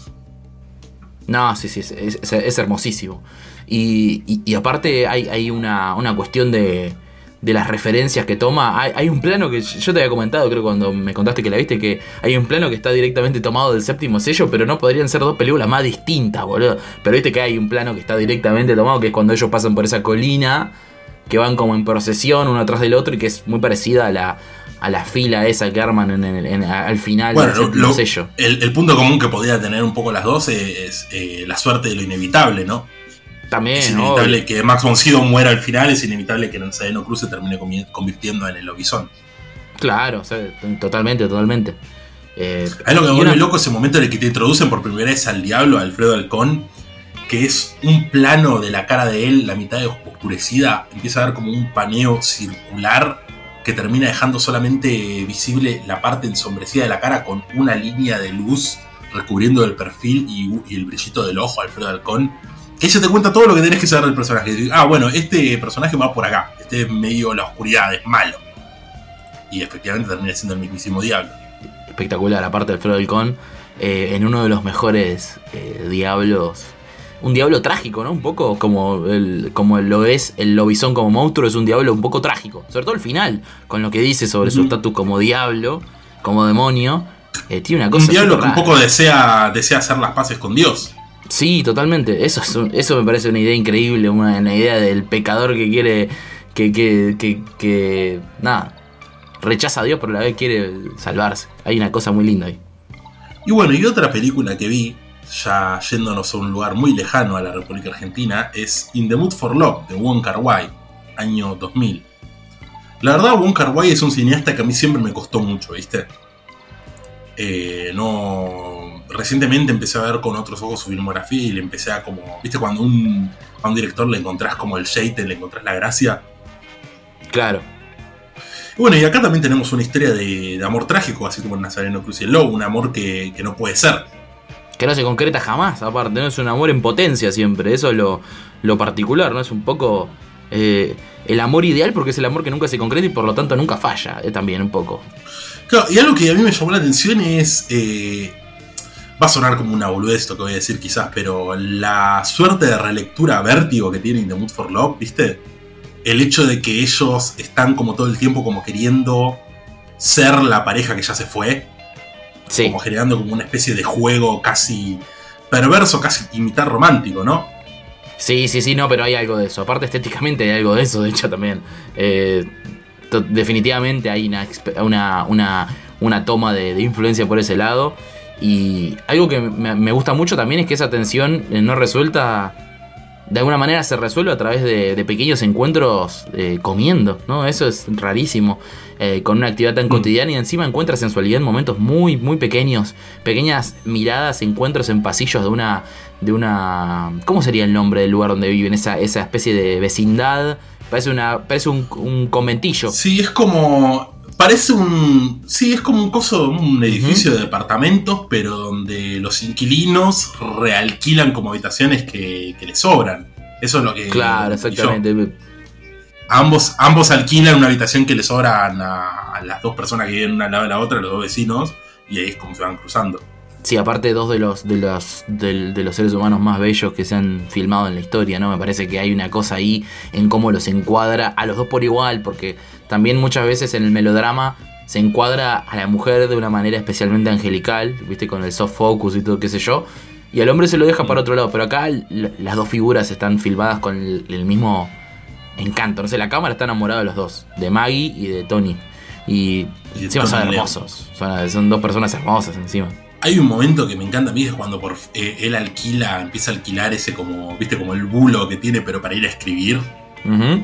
No, sí, sí, es, es, es hermosísimo. Y, y, y aparte hay, hay una, una cuestión de... de las referencias que toma. Hay, hay un plano que yo te había comentado, creo, cuando me contaste que la viste, que hay un plano que está directamente tomado del Séptimo Sello, pero no podrían ser dos películas más distintas, boludo. Pero viste que hay un plano que está directamente tomado, que es cuando ellos pasan por esa colina, que van como en procesión uno atrás del otro, y que es muy parecida a la, a la fila esa que arman en, en, en, al final bueno, del Séptimo lo, Sello. El, el punto común que podría tener un poco las dos es, es eh, la suerte de lo inevitable, ¿no? También, es inevitable ¿no? que Max von Sydow muera al final, es inevitable que Nazareno Cruz se termine convirtiendo en el lobizón. Claro, o sea, totalmente, totalmente. Eh, es lo que me vuelve una... loco ese momento en el que te introducen por primera vez al diablo, a Alfredo Alcón, que es un plano de la cara de él, la mitad oscurecida, empieza a ver como un paneo circular que termina dejando solamente visible la parte ensombrecida de la cara con una línea de luz recubriendo el perfil y, y el brillito del ojo, Alfredo Halcón, que ella te cuenta todo lo que tenés que saber del personaje. Ah, bueno, este personaje va por acá, este es medio la oscuridad, es malo. Y efectivamente termina siendo el mismísimo diablo. Espectacular, aparte de Alfredo Halcón, eh, en uno de los mejores eh, diablos. Un diablo trágico, ¿no? Un poco como, el, como lo es el lobizón como monstruo, es un diablo un poco trágico. Sobre todo el final, con lo que dice sobre uh-huh. su estatus como diablo, como demonio. Eh, tiene una cosa un diablo que un poco desea, desea hacer las paces con Dios. Sí, totalmente. Eso, es un, eso me parece una idea increíble, una, una idea del pecador que quiere, que, que, que, que, nada, rechaza a Dios pero a la vez quiere salvarse. Hay una cosa muy linda ahí. Y bueno, y otra película que vi, ya yéndonos a un lugar muy lejano a la República Argentina, es In the Mood for Love, de Wong Kar-wai, año dos mil. La verdad, Wong Kar-wai es un cineasta que a mí siempre me costó mucho, ¿viste? Eh, no... Recientemente empecé a ver con otros ojos su filmografía y le empecé a como... ¿Viste? Cuando un, a un director le encontrás como el shade, le encontrás la gracia. Claro. Y bueno, y acá también tenemos una historia de, de amor trágico, así como en Nazareno Cruz y el Lobo, un amor que, que no puede ser. Que no se concreta jamás, aparte, no es un amor en potencia siempre, eso es lo, lo particular, ¿no? Es un poco eh, el amor ideal porque es el amor que nunca se concreta y por lo tanto nunca falla, eh, también un poco. Claro, y algo que a mí me llamó la atención es, eh, va a sonar como una boludez esto que voy a decir quizás, pero la suerte de relectura vértigo que tiene In the Mood for Love, ¿viste? El hecho de que ellos están como todo el tiempo como queriendo ser la pareja que ya se fue. Sí. Como generando como una especie de juego casi perverso, casi imitar romántico, ¿no? Sí, sí, sí, no, pero hay algo de eso. Aparte estéticamente hay algo de eso, de hecho también. Eh, t- definitivamente hay una, una, una, una toma de, de influencia por ese lado. Y algo que me, me gusta mucho también es que esa tensión no resuelta... De alguna manera se resuelve a través de, de pequeños encuentros eh, comiendo, ¿no? Eso es rarísimo. Eh, con una actividad tan mm. cotidiana y encima encuentra sensualidad en momentos muy, muy pequeños. Pequeñas miradas, encuentros en pasillos de una... de una ¿cómo sería el nombre del lugar donde viven? Esa, esa especie de vecindad. Parece, una, parece un, un conventillo. Sí, es como... Parece un... Sí, es como un coso, un edificio uh-huh. de departamentos, pero donde los inquilinos realquilan como habitaciones que, que les sobran. Eso es lo que... Claro, exactamente. Yo. Ambos, ambos alquilan una habitación que les sobran a, a las dos personas que viven una al lado de la otra, los dos vecinos, y ahí es como se van cruzando. Sí, aparte dos de los, de los, de, de los seres humanos más bellos que se han filmado en la historia, ¿no? Me parece que hay una cosa ahí en cómo los encuadra a los dos por igual, porque también muchas veces en el melodrama se encuadra a la mujer de una manera especialmente angelical, ¿viste? Con el soft focus y todo, qué sé yo, y al hombre se lo deja para otro lado, pero acá l- las dos figuras están filmadas con el, el mismo encanto, no sé, la cámara está enamorada de los dos, de Maggie y de Tony, y, y encima son hermosos, son, son dos personas hermosas encima. Hay un momento que me encanta a mí, es cuando por, eh, él alquila, empieza a alquilar ese como, viste, como el bulo que tiene, pero para ir a escribir. Uh-huh.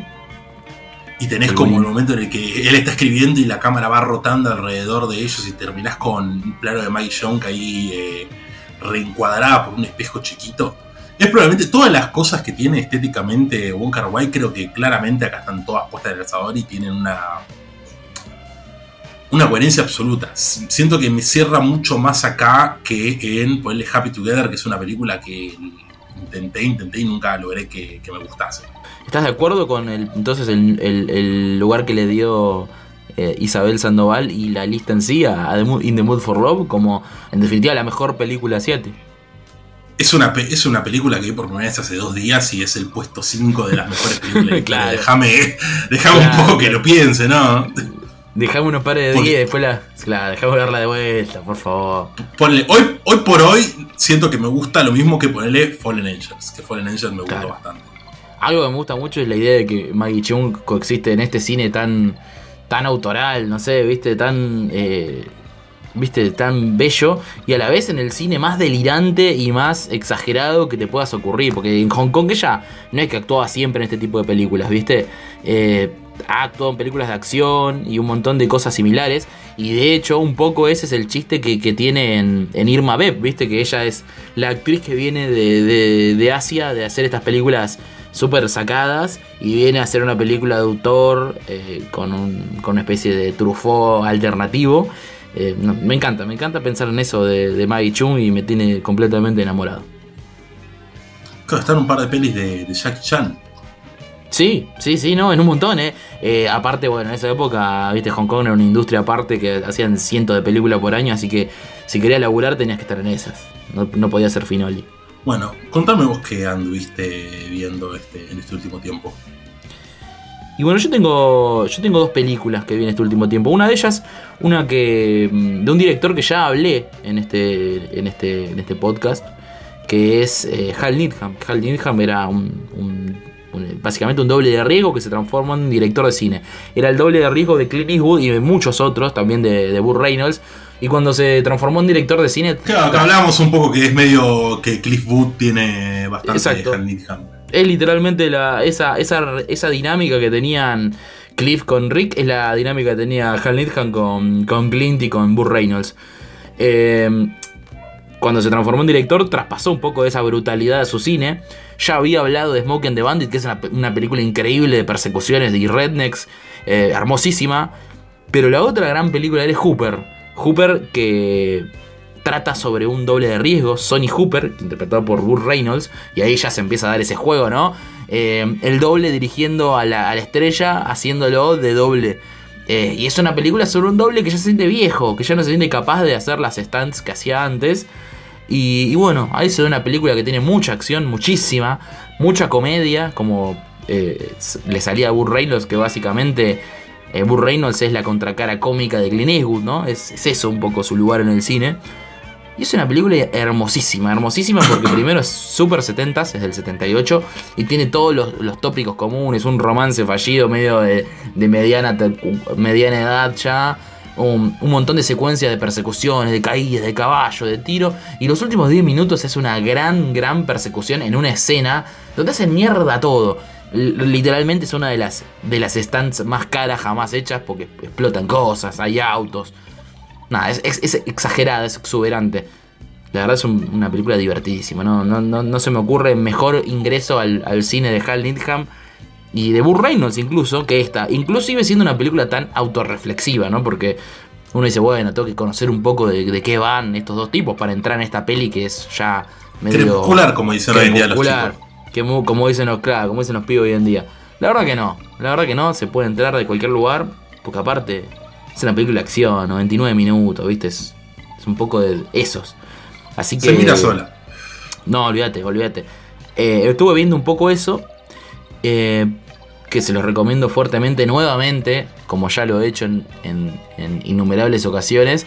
Y tenés el como bonito. El momento en el que él está escribiendo y la cámara va rotando alrededor de ellos y terminás con un plano de Maggie Young ahí eh, reencuadrada por un espejo chiquito. Es probablemente todas las cosas que tiene estéticamente Wong Kar-wai, creo que claramente acá están todas puestas en el asador y tienen una... Una coherencia absoluta. Siento que me cierra mucho más acá que en ponerle Happy Together, que es una película que intenté, intenté y nunca logré que, que me gustase. ¿Estás de acuerdo con el entonces el, el, el lugar que le dio eh, Isabel Sandoval y la lista en sí a, a In the Mood for Love como, en definitiva, la mejor película asiática? Es una, es una película que vi por primera vez hace dos días y es el puesto cinco de las mejores películas. Claro. Déjame, déjame claro, un poco que lo piense, ¿no? Dejame unos pares de días y después la. Claro, dejame verla de vuelta, por favor. Ponle, hoy, hoy por hoy siento que me gusta lo mismo que ponerle Fallen Angels. Que Fallen Angels me claro. gustó bastante. Algo que me gusta mucho es la idea de que Maggie Cheung coexiste en este cine tan. tan autoral, no sé, viste, tan. Eh, viste, tan bello. Y a la vez en el cine más delirante y más exagerado que te puedas ocurrir. Porque en Hong Kong ella no es que actuaba siempre en este tipo de películas, viste. Eh. Ha actuado en películas de acción y un montón de cosas similares. Y de hecho, un poco ese es el chiste que, que tiene en, en Irma Vep, ¿viste? Que ella es la actriz que viene de, de, de Asia, de hacer estas películas súper sacadas, y viene a hacer una película de autor eh, con, un, con una especie de Truffaut alternativo. Eh, no, me encanta, me encanta pensar en eso de, de Maggie Cheung y me tiene completamente enamorado. Claro, están un par de pelis de, de Jackie Chan. Sí, sí, sí, no, en un montón, ¿eh? eh. Aparte, bueno, en esa época, viste, Hong Kong era una industria aparte que hacían cientos de películas por año, así que si querías laburar tenías que estar en esas. No, no podía ser Finoli. Bueno, contame vos qué anduviste viendo este, en este último tiempo. Y bueno, yo tengo yo tengo dos películas que vi en este último tiempo. Una de ellas, una que de un director que ya hablé en este en este en este podcast, que es eh, Hal Needham. Hal Needham era un, un, un básicamente un doble de riesgo que se transforma en director de cine. Era el doble de riesgo de Clint Eastwood y de muchos otros, también de, de Burt Reynolds. Y cuando se transformó en director de cine... Claro, que hablábamos un poco que es medio que Cliff Booth tiene bastante. Exacto. De Hal Needham. Es literalmente la, esa, esa, esa dinámica que tenían Cliff con Rick, es la dinámica que tenía Hal Needham con, con Clint y con Burt Reynolds. Eh, cuando se transformó en director, traspasó un poco de esa brutalidad de su cine. Ya había hablado de Smoke and the Bandit, que es una, una película increíble de persecuciones y rednecks, eh, hermosísima. Pero la otra gran película de él es Hooper. Hooper, que trata sobre un doble de riesgo, Sonny Hooper, interpretado por Burt Reynolds, y ahí ya se empieza a dar ese juego, ¿no? Eh, el doble dirigiendo a la, a la estrella, haciéndolo de doble. Eh, y es una película sobre un doble que ya se siente viejo, que ya no se siente capaz de hacer las stunts que hacía antes. Y, y bueno, ahí se ve una película que tiene mucha acción, muchísima, mucha comedia, como eh, le salía a Burt Reynolds, que básicamente... Eh, Burt Reynolds es la contracara cómica de Clint Eastwood, ¿no? Es, es eso un poco su lugar en el cine. Y es una película hermosísima, hermosísima porque primero es súper setentas, es del setenta y ocho, y tiene todos los, los tópicos comunes, un romance fallido medio de, de mediana, mediana edad ya, un, un montón de secuencias de persecuciones, de caídas, de caballo, de tiro, y los últimos diez minutos es una gran, gran persecución en una escena donde hacen mierda todo. Literalmente es una de las de las stunts más caras jamás hechas porque explotan cosas, hay autos. Nada, es, es, es exagerada, es exuberante. La verdad es un, una película divertidísima. No, no, no, no se me ocurre mejor ingreso al, al cine de Hal Needham y de Burt Reynolds incluso que esta. Inclusive siendo una película tan autorreflexiva, ¿no? Porque uno dice, bueno, tengo que conocer un poco de, de qué van estos dos tipos para entrar en esta peli que es ya medio... crepuscular, como dicen hoy en día los chicos. Que como dicen los, claro, como dicen los pibes hoy en día. La verdad que no, la verdad que no, se puede entrar de cualquier lugar, porque aparte es una película de acción, noventa y nueve minutos, ¿viste? Es, es un poco de esos. Así que... se mira sola. No, olvídate, olvídate. Eh, estuve viendo un poco eso, eh, que se los recomiendo fuertemente nuevamente, como ya lo he hecho en, en, en innumerables ocasiones.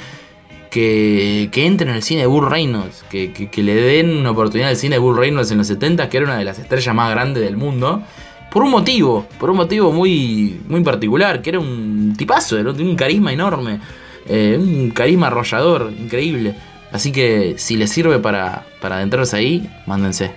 Que, que entren en el cine de Burt Reynolds, que, que, que le den una oportunidad al cine de Burt Reynolds en los setenta, que era una de las estrellas más grandes del mundo, por un motivo, por un motivo muy, muy particular, que era un tipazo, ¿no? Tiene un carisma enorme, eh, un carisma arrollador, increíble. Así que si les sirve para, para adentrarse ahí, mándense.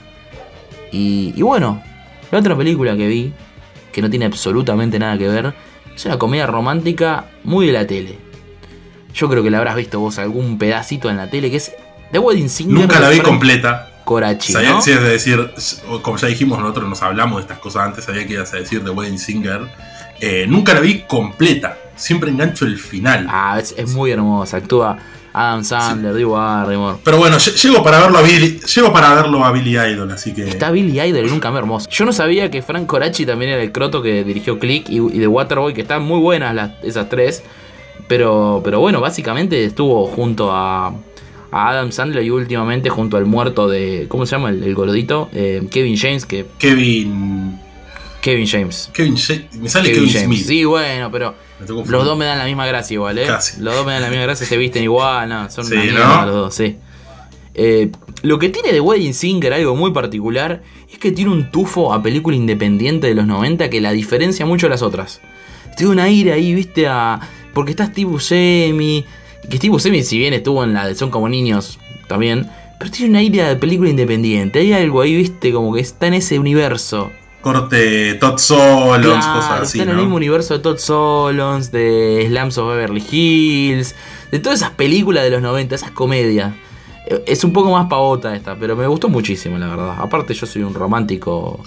Y, y bueno, la otra película que vi, que no tiene absolutamente nada que ver, es una comedia romántica muy de la tele. Yo creo que la habrás visto vos algún pedacito en la tele, que es The Wedding Singer. Nunca la vi completa. Corachi, sabía, ¿no? Si ibas a decir, como ya dijimos, nosotros nos hablamos de estas cosas antes, sabía que ibas a decir The Wedding Singer. Eh, nunca la vi completa. Siempre engancho el final. Ah, es, es muy hermosa. Actúa Adam Sandler, sí. Drew Barrymore. Pero bueno, llego para verlo a Billy, llego para verlo a Billy Idol, así que... Está Billy Idol en un cambio hermoso. Yo no sabía que Frank Corachi también era el croto que dirigió Click y, y The Waterboy, que están muy buenas las, esas tres. Pero, pero bueno, básicamente estuvo junto a, a Adam Sandler y últimamente junto al muerto de... ¿Cómo se llama? El, el gordito. Eh, Kevin James. que Kevin... Kevin James. Kevin James. Me sale Kevin, Kevin James. Smith. Sí, bueno, pero los dos me dan la misma gracia igual, ¿eh? Casi. Los dos me dan la misma gracia, se visten igual, no, son sí, una mierda ¿no? los dos, sí. Eh, lo que tiene The Wedding Singer, algo muy particular, es que tiene un tufo a película independiente de los noventa que la diferencia mucho de las otras. Tiene un aire ahí, viste, a... Porque está Steve Buscemi, que Steve Buscemi, si bien estuvo en la de Son como niños también, pero tiene una idea de película independiente. Hay algo ahí, viste, como que está en ese universo. Corte Todd Solondz, claro, cosas así, está en ¿no? el mismo universo de Todd Solondz, de Slams of Beverly Hills, de todas esas películas de los noventa, esas comedias. Es un poco más pavota esta, pero me gustó muchísimo, la verdad. Aparte yo soy un romántico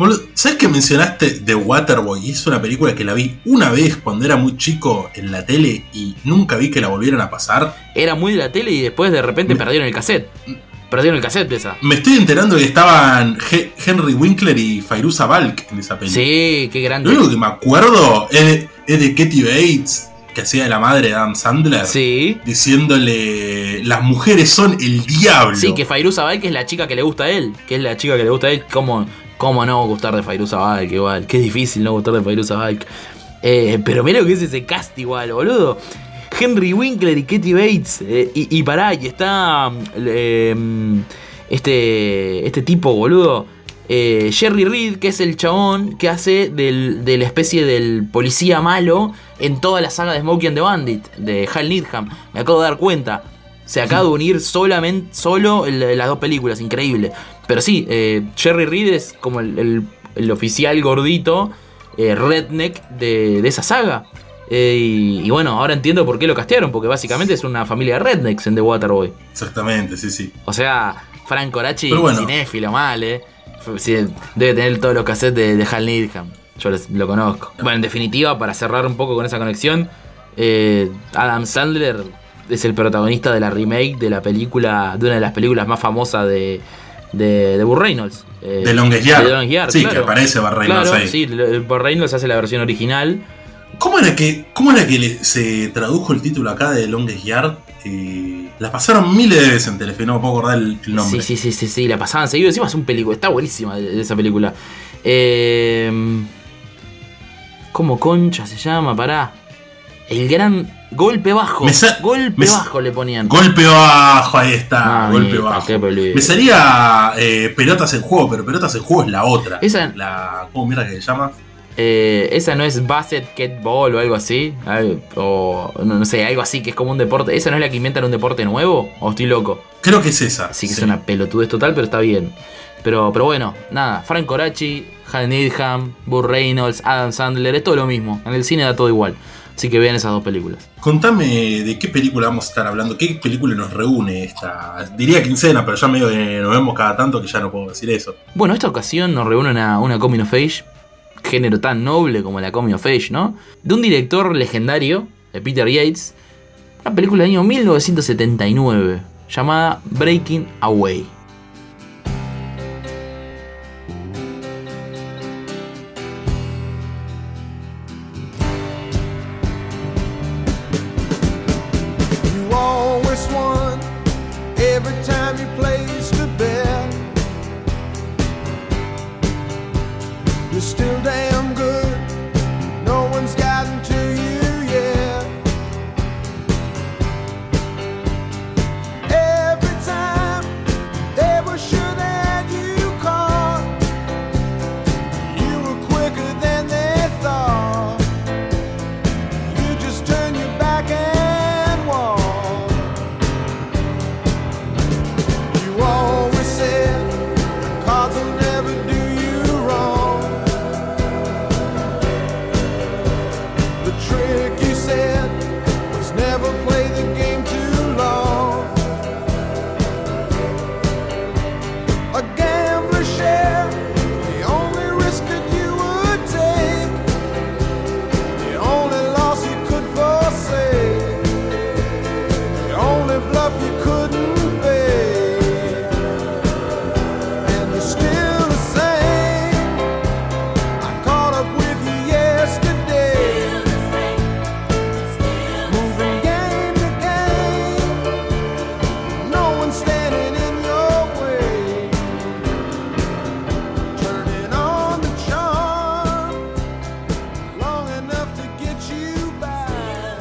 Boludo, ¿sabes que mencionaste The Waterboy? Es una película que la vi una vez cuando era muy chico en la tele y nunca vi que la volvieran a pasar. Era muy de la tele y después de repente me... perdieron el cassette. Perdieron el cassette de esa. Me estoy enterando que estaban He- Henry Winkler y Fairuza Balk en esa película. Sí, qué grande. Lo único que me acuerdo es de, es de Kathy Bates, que hacía de la madre de Adam Sandler. Sí. Diciéndole, las mujeres son el diablo. Sí, que Fairuza Balk es la chica que le gusta a él. Que es la chica que le gusta a él. ¿Cómo, cómo no gustar de Fairuza Balk igual? Qué difícil no gustar de Fairuza Balk. Eh, pero mira lo que es ese cast igual, boludo. Henry Winkler y Kathy Bates. Eh, y, y pará, y está eh, este, este tipo, boludo. Eh, Jerry Reed, que es el chabón que hace del, de la especie del policía malo en toda la saga de Smokey and the Bandit, de Hal Needham. Me acabo de dar cuenta. Se acaba de unir solamente, solo en las dos películas, increíble. Pero sí, eh, Jerry Reed es como el, el, el oficial gordito, eh, redneck de, de esa saga. Eh, y, y bueno, ahora entiendo por qué lo castearon, porque básicamente es una familia de rednecks en The Waterboy. Exactamente, sí, sí. O sea, Frank Coraci, bueno. cinéfilo mal, eh. Sí, debe tener todos los cassettes de, de Hal Needham. Yo les, lo conozco. Bueno, en definitiva, para cerrar un poco con esa conexión, eh, Adam Sandler es el protagonista de la remake de la película, de una de las películas más famosas de, de, de Burt Reynolds. Eh, de Longest Yard. De Longest Yard, sí, claro. Que aparece Burt Reynolds claro, ahí. Sí, Burt Reynolds hace la versión original. ¿Cómo era que, cómo era que le, se tradujo el título acá de Longest Yard? Eh, la pasaron miles de veces en Telefe, no me puedo acordar el, el nombre. Sí, sí, sí, sí, sí, la pasaban seguido. Encima es un película, está buenísima de, de esa película. Eh, ¿Cómo concha se llama? Pará. El gran golpe bajo. Sa- golpe bajo le ponían. Golpe bajo, ahí está. Ah, golpe mira, bajo. qué peligro. Me salía eh, Pelotas en Juego, pero Pelotas en Juego es la otra. Esa, la, ¿Cómo mira que se llama? Eh, esa no es Basketball o algo así. O no, no sé, algo así que es como un deporte. ¿Esa no es la que inventan un deporte nuevo? ¿O estoy loco? Creo que es esa. Sí, que sí. es una pelotudez total, pero está bien. Pero, pero bueno, nada. Frank Coraci, Hal Needham, Burt Reynolds, Adam Sandler, es todo lo mismo. En el cine da todo igual. Así que vean esas dos películas. Contame de qué película vamos a estar hablando. ¿Qué película nos reúne esta? Diría quincena, pero ya medio que nos vemos cada tanto que ya no puedo decir eso. Bueno, esta ocasión nos reúne una, una Coming of Age. Género tan noble como la Coming of Age, ¿no? De un director legendario, de Peter Yates. Una película del año mil novecientos setenta y nueve llamada Breaking Away. You always won every time you placed a bet. You're still damn good. No one's gotten to you yet. Every time they were sure that you caught. You were quicker than they thought. You just turned your back and walked. You always said cards will never do you wrong. The trick you said was never play the game too long. A gambler's share, the only risk that you would take, the only loss you could forsake, the only bluff you couldn't fake. And you're still the same. I caught up with you yesterday. Moving game to game, no one standing in your way. Turning on the charm, long enough to get you back.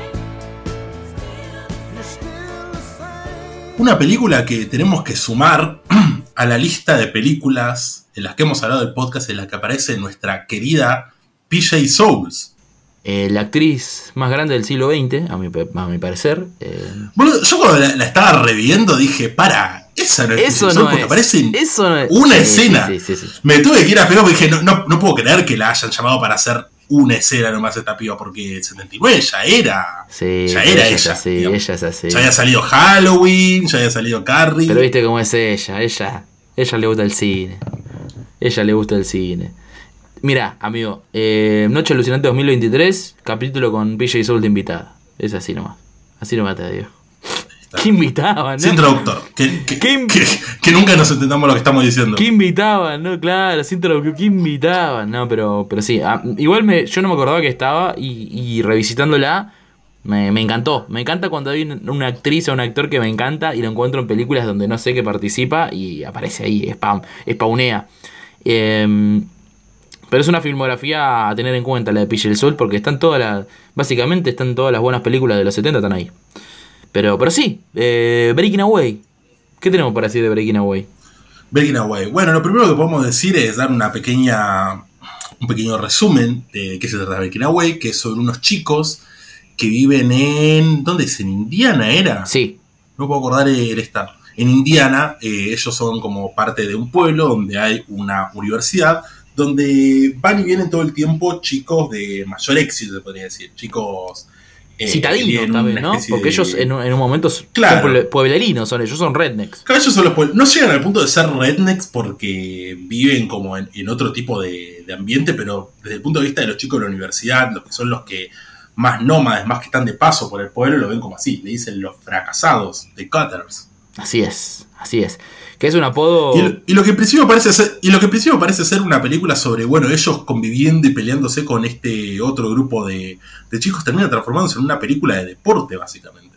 You're still the same. Una película que tenemos que sumar a la lista de películas en las que hemos hablado del podcast, en la que aparece nuestra querida P J Souls. Eh, la actriz más grande del siglo veinte, a mi, a mi parecer. Eh, Bueno, yo cuando la, la estaba reviendo dije, para, esa no es eso P J Souls, no porque es. aparece Eso no es. una Sí, escena. Sí, sí, sí, sí. Me tuve que ir a fijar porque dije, no, no, no puedo creer que la hayan llamado para hacer una escena nomás esta piba, porque el setenta y nueve ya era. Sí, ya era ella es ella. así, digamos. ella es así. Ya había salido Halloween, ya había salido Carrie. Pero viste cómo es ella, ella, ella le gusta el cine. Ella le gusta el cine. Mirá, amigo, eh, Noche Alucinante dos mil veintitrés, capítulo con P J Soul de invitada. Es así nomás. Así nomás te digo. ¿Qué invitaban, no? Sin traductor. Que, que, ¿Qué in- que, que nunca nos entendamos lo que estamos diciendo. ¿Qué invitaban? No, claro, sin traducción. ¿Qué invitaban? No, pero, pero sí. ah, igual me, yo no me acordaba que estaba y, y revisitándola me, me encantó. Me encanta cuando hay un- una actriz o un actor que me encanta y lo encuentro en películas donde no sé que participa y aparece ahí, spam, spawnea. Eh, pero es una filmografía a tener en cuenta la de P J Soul porque están todas las. Básicamente están todas las buenas películas de los setenta, están ahí. Pero, pero sí, eh, Breaking Away. ¿Qué tenemos para decir de Breaking Away? Breaking Away. Bueno, lo primero que podemos decir es dar una pequeña, un pequeño resumen de qué se trata de Breaking Away, que es sobre unos chicos que viven en... ¿Dónde es? ¿En Indiana era? Sí, No puedo acordar el estado. En Indiana, eh, ellos son como parte de un pueblo donde hay una universidad, donde van y vienen todo el tiempo chicos de mayor éxito, se podría decir. Chicos... eh, que citadinos tienen también, una ¿no? especie Porque de- ellos en, un- en un momento son Claro. pueble- pueblerinos, son ellos, son rednecks. Claro, ellos son los pueblos. No llegan al punto de ser rednecks porque viven como en, en otro tipo de, de ambiente, pero desde el punto de vista de los chicos de la universidad, los que son los que más nómades, más que están de paso por el pueblo, lo ven como así. Le dicen los fracasados, the cutters. Así es, así es. Que es un apodo... Y, lo- y lo que en principio parece ser, y lo que en principio parece ser una película sobre, bueno, ellos conviviendo y peleándose con este otro grupo de, de chicos, termina transformándose en una película de deporte, básicamente.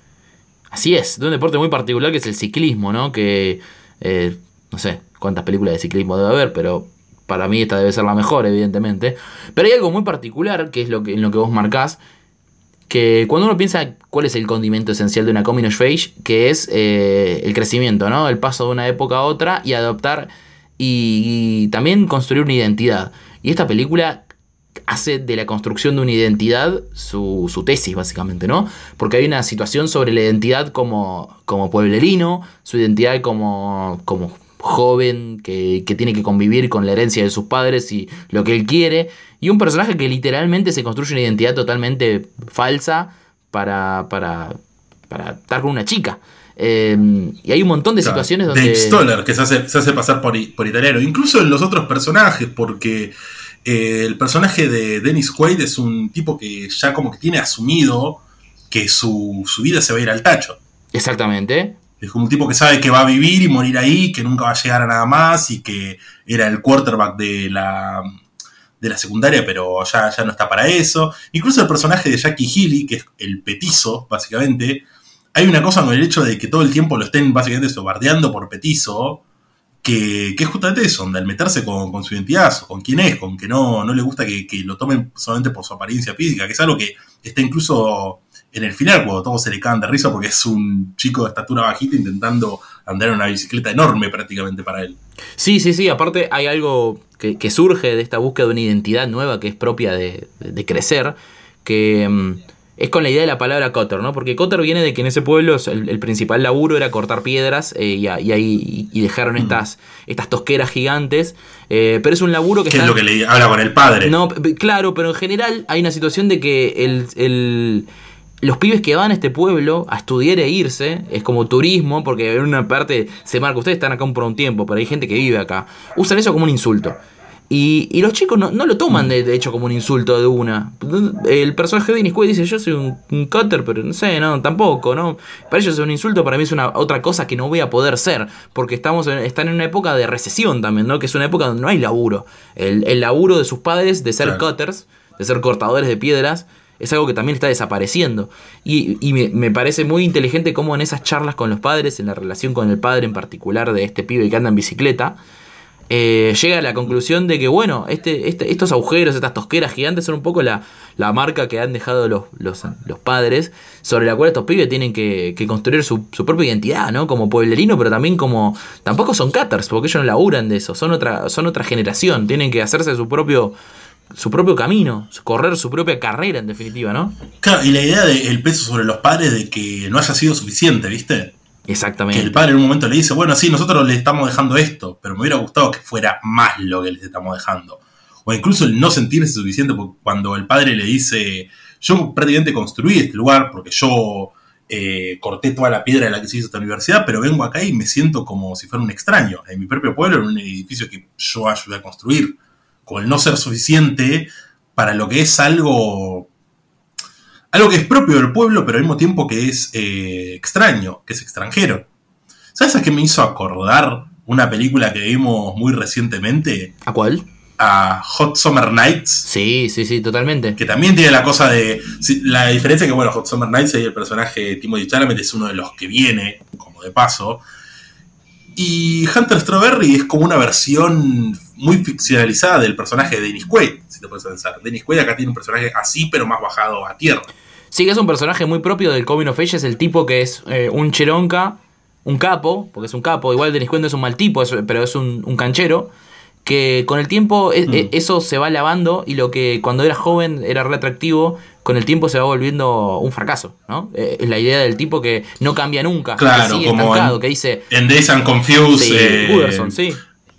Así es, de un deporte muy particular que es el ciclismo, ¿no? Que, eh, no sé cuántas películas de ciclismo debe haber, pero para mí esta debe ser la mejor, evidentemente. Pero hay algo muy particular, que es lo que, en lo que vos marcás, que cuando uno piensa cuál es el condimento esencial de una coming of age, que es eh, el crecimiento, ¿no? El paso de una época a otra y adoptar y, y también construir una identidad. Y esta película hace de la construcción de una identidad su, su tesis, básicamente, ¿no? Porque hay una situación sobre la identidad como, como pueblerino, su identidad como, como joven que, que tiene que convivir con la herencia de sus padres y lo que él quiere, y un personaje que literalmente se construye una identidad totalmente falsa para, para, para estar con una chica. Eh, y hay un montón de Claro, situaciones Dave donde... Stoller, que se hace, se hace pasar por, i- por italiano. Incluso en los otros personajes, porque eh, el personaje de Dennis Quaid es un tipo que ya como que tiene asumido que su, su vida se va a ir al tacho. Exactamente. Es como un tipo que sabe que va a vivir y morir ahí, que nunca va a llegar a nada más y que era el quarterback de la, de la secundaria, pero ya, ya no está para eso. Incluso el personaje de Jackie Healy, que es el petizo, básicamente, hay una cosa con el hecho de que todo el tiempo lo estén básicamente sobardeando por petizo, que, que es justamente eso, donde al meterse con, con su identidad, o con quién es, con que no, no le gusta que, que lo tomen solamente por su apariencia física, que es algo que está incluso en el final, cuando todos se le cagan de risa porque es un chico de estatura bajita intentando andar en una bicicleta enorme prácticamente para él. Sí, sí, sí. Aparte hay algo que, que surge de esta búsqueda de una identidad nueva que es propia de, de- de crecer, que mm, es con la idea de la palabra cutter, ¿no? Porque cutter viene de que en ese pueblo el, el principal laburo era cortar piedras eh, y, a- y ahí y dejaron estas, estas tosqueras gigantes. eh, pero es un laburo que Que está... es lo que le habla con el padre. No, p- claro, pero en general hay una situación de que el, el- los pibes que van a este pueblo a estudiar e irse, es como turismo, porque en una parte se marca, ustedes están acá por un tiempo, pero hay gente que vive acá, usan eso como un insulto. Y, y los chicos no, no lo toman de, de hecho como un insulto de una. El personaje de Dennis Quaid dice, yo soy un, un cutter, pero no sé, no, tampoco, ¿no? Para ellos es un insulto, para mí es una otra cosa que no voy a poder ser, porque estamos en, están en una época de recesión también, ¿no? Que es una época donde no hay laburo. El, el laburo de sus padres de ser Claro. cutters, de ser cortadores de piedras, es algo que también está desapareciendo. Y, y me, me parece muy inteligente cómo en esas charlas con los padres, en la relación con el padre en particular de este pibe que anda en bicicleta, eh, llega a la conclusión de que, bueno, este, este, estos agujeros, estas tosqueras gigantes son un poco la, la marca que han dejado los, los, los padres, sobre la cual estos pibes tienen que, que construir su, su propia identidad, ¿no? Como pueblerino, pero también como... Tampoco son cutters, porque ellos no laburan de eso, son otra, son otra generación, tienen que hacerse su propio... su propio camino, correr su propia carrera en definitiva, ¿no? Claro, y la idea del peso sobre los padres de que no haya sido suficiente, ¿viste? Que Exactamente. el padre en un momento le dice, bueno, sí, nosotros les estamos dejando esto, pero me hubiera gustado que fuera más lo que les estamos dejando. O incluso el no sentirse suficiente, porque cuando el padre le dice, yo prácticamente construí este lugar porque yo eh, corté toda la piedra de la que se hizo esta universidad, pero vengo acá y me siento como si fuera un extraño, en mi propio pueblo, en un edificio que yo ayudé a construir, con el no ser suficiente para lo que es algo, algo que es propio del pueblo, pero al mismo tiempo que es eh, extraño, que es extranjero. ¿Sabes a qué me hizo acordar una película que vimos muy recientemente? ¿A cuál? A Hot Summer Nights. Sí, sí, sí, totalmente. Que también tiene la cosa de... sí, la diferencia es que, bueno, Hot Summer Nights, ahí el personaje de Timothée Chalamet es uno de los que viene, como de paso. Y Hunter Strawberry es como una versión muy ficcionalizada del personaje de Dennis Quaid, si te puedes pensar. Dennis Quaid acá tiene un personaje así, pero más bajado a tierra. Sí, que es un personaje muy propio del Coming of Age, es el tipo que es eh, un cheronca, un capo, porque es un capo, igual Dennis Quaid no es un mal tipo, es, pero es un, un canchero, que con el tiempo mm. e, eso se va lavando y lo que cuando era joven era re atractivo, con el tiempo se va volviendo un fracaso, ¿no? Eh, es la idea del tipo que no cambia nunca, claro, que sigue como estancado, en, que dice... En Days and Confused... Sí, eh, Wooderson, sí.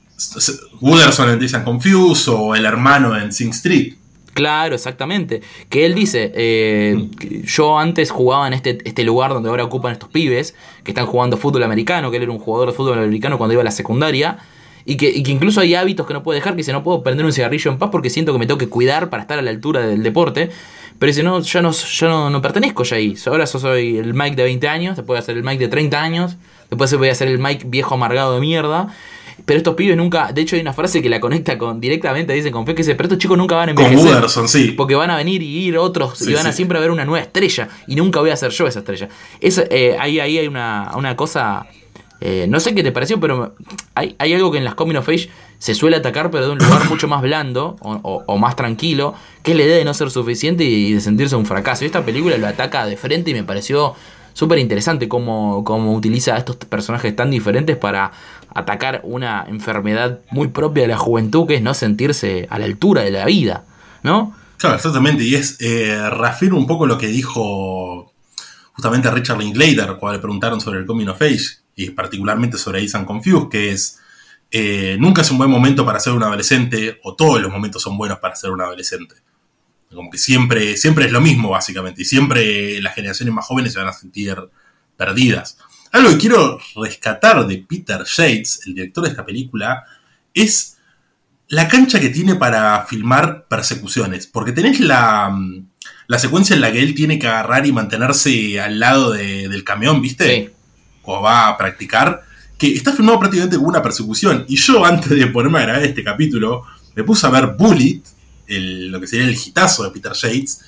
Wooderson en Days and Confused o el hermano en Sing Street. Claro, exactamente. Que él dice, eh, que yo antes jugaba en este, este lugar donde ahora ocupan estos pibes, que están jugando fútbol americano, que él era un jugador de fútbol americano cuando iba a la secundaria, y que, y que incluso hay hábitos que no puedo dejar, que dice, no puedo prender un cigarrillo en paz porque siento que me tengo que cuidar para estar a la altura del deporte. Pero dice, no, yo no, yo no, no pertenezco ya ahí. Ahora yo soy el Mike de veinte años, después voy a ser el Mike de treinta años, después voy a ser el Mike viejo amargado de mierda. Pero estos pibes nunca... De hecho hay una frase que la conecta con directamente, dice con Fe, que dice, pero estos chicos nunca van a envejecer. Con Wooderson, sí. Porque van a venir y ir otros, sí, y van a sí. siempre a ver una nueva estrella. Y nunca voy a ser yo esa estrella. Es, eh, ahí, ahí hay una, una cosa... Eh, no sé qué te pareció, pero hay, hay algo que en las Coming of Age se suele atacar, pero de un lugar mucho más blando o, o, o más tranquilo, que es la idea de no ser suficiente y de sentirse un fracaso. Y esta película lo ataca de frente y me pareció súper interesante cómo, cómo utiliza a estos personajes tan diferentes para atacar una enfermedad muy propia de la juventud, que es no sentirse a la altura de la vida, ¿no? Claro, exactamente, y es eh, reafirma un poco lo que dijo justamente Richard Linklater cuando le preguntaron sobre el Coming of Age, y particularmente sobre Days and Confused, que es eh, nunca es un buen momento para ser un adolescente, o todos los momentos son buenos para ser un adolescente. Como que siempre, siempre es lo mismo, básicamente, y siempre las generaciones más jóvenes se van a sentir perdidas. Algo que quiero rescatar de Peter Yates, el director de esta película, es la cancha que tiene para filmar persecuciones. Porque tenés la, la secuencia en la que él tiene que agarrar y mantenerse al lado de, del camión, ¿viste? Sí. Cuando va a practicar, que está filmado prácticamente como una persecución. Y yo, antes de ponerme a grabar este capítulo, me puse a ver Bullitt, el, lo que sería el hitazo de Peter Yates.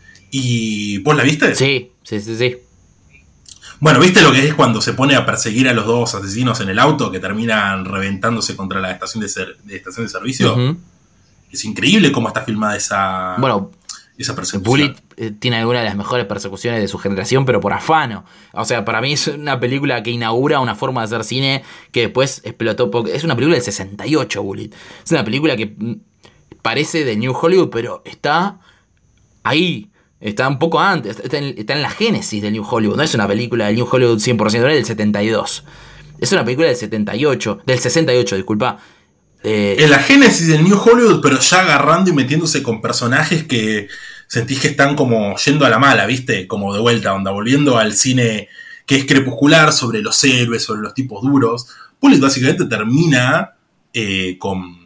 ¿Y vos la viste? Sí, sí, sí, sí. Bueno, ¿viste lo que es cuando se pone a perseguir a los dos asesinos en el auto que terminan reventándose contra la estación de, ser, de estación de servicio? Uh-huh. Es increíble cómo está filmada esa, bueno, esa persecución. Bullitt eh, tiene alguna de las mejores persecuciones de su generación, pero por afano. O sea, para mí es una película que inaugura una forma de hacer cine que después explotó. Porque es una película del sesenta y ocho, Bullitt. Es una película que parece de New Hollywood, pero está ahí. Está un poco antes, está en, está en la génesis del New Hollywood. No es una película del New Hollywood cien por ciento, es del setenta y dos. Es una película del setenta y ocho, del sesenta y ocho, disculpa. Eh, en la génesis del New Hollywood, pero ya agarrando y metiéndose con personajes que sentís que están como yendo a la mala, ¿viste? Como de vuelta, onda, volviendo al cine que es crepuscular, sobre los héroes, sobre los tipos duros. Bullitt básicamente termina eh, con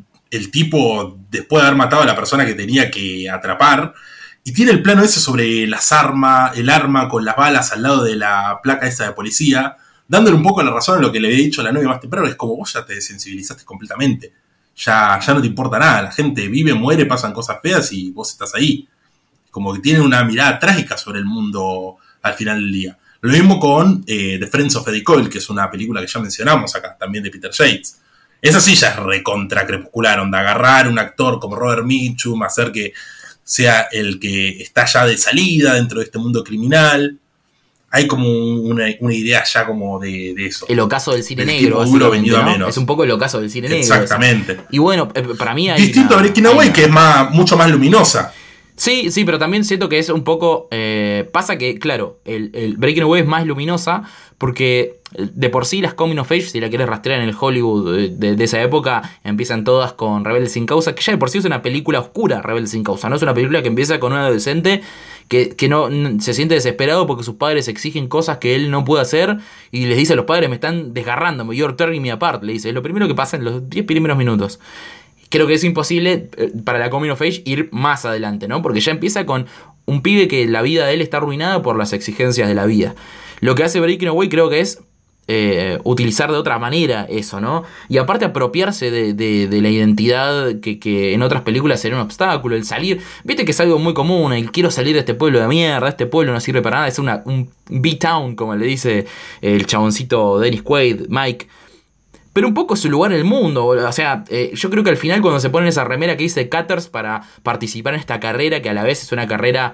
el tipo, después de haber matado a la persona que tenía que atrapar, y tiene el plano ese sobre las armas, el arma con las balas al lado de la placa esa de policía, dándole un poco la razón a lo que le había dicho a la novia más temprano, es como vos ya te desensibilizaste completamente. Ya, ya no te importa nada, la gente vive, muere, pasan cosas feas y vos estás ahí. Como que tiene una mirada trágica sobre el mundo al final del día. Lo mismo con eh, The Friends of Eddie Cole, que es una película que ya mencionamos acá, también de Peter Yates. Esa sí ya es recontra crepuscular, onda, agarrar un actor como Robert Mitchum, hacer que sea el que está ya de salida dentro de este mundo criminal. Hay como una, una idea ya como de, de eso. El ocaso del cine del negro, duro venido ¿no? a menos. Es un poco el ocaso del cine Exactamente. negro. Exactamente. Y bueno, para mí hay distinto una, a Breaking Away, que es más, mucho más luminosa. Sí, sí, pero también siento que es un poco... Eh, pasa que, claro, el, el Breaking Away es más luminosa porque de por sí las Coming of Age, si la quieres rastrear en el Hollywood de, de, de esa época, empiezan todas con Rebelde sin causa, que ya de por sí es una película oscura, Rebelde sin causa. No es una película que empieza con un adolescente que, que no, n- se siente desesperado porque sus padres exigen cosas que él no puede hacer y les dice a los padres, me están desgarrando, you're tearing me apart, le dice, es lo primero que pasa en los diez primeros minutos. Creo que es imposible eh, para la Coming of Age ir más adelante, ¿no? Porque ya empieza con un pibe que la vida de él está arruinada por las exigencias de la vida. Lo que hace Breaking Away creo que es eh, utilizar de otra manera eso, ¿no? Y aparte apropiarse de, de, de la identidad que, que en otras películas sería un obstáculo, el salir. Viste que es algo muy común, el quiero salir de este pueblo de mierda, este pueblo no sirve para nada, es una, un B-Town, como le dice el chaboncito Dennis Quaid, Mike. Pero un poco su lugar en el mundo, boludo. O sea, eh, yo creo que al final cuando se ponen esa remera que dice Cutters para participar en esta carrera, que a la vez es una carrera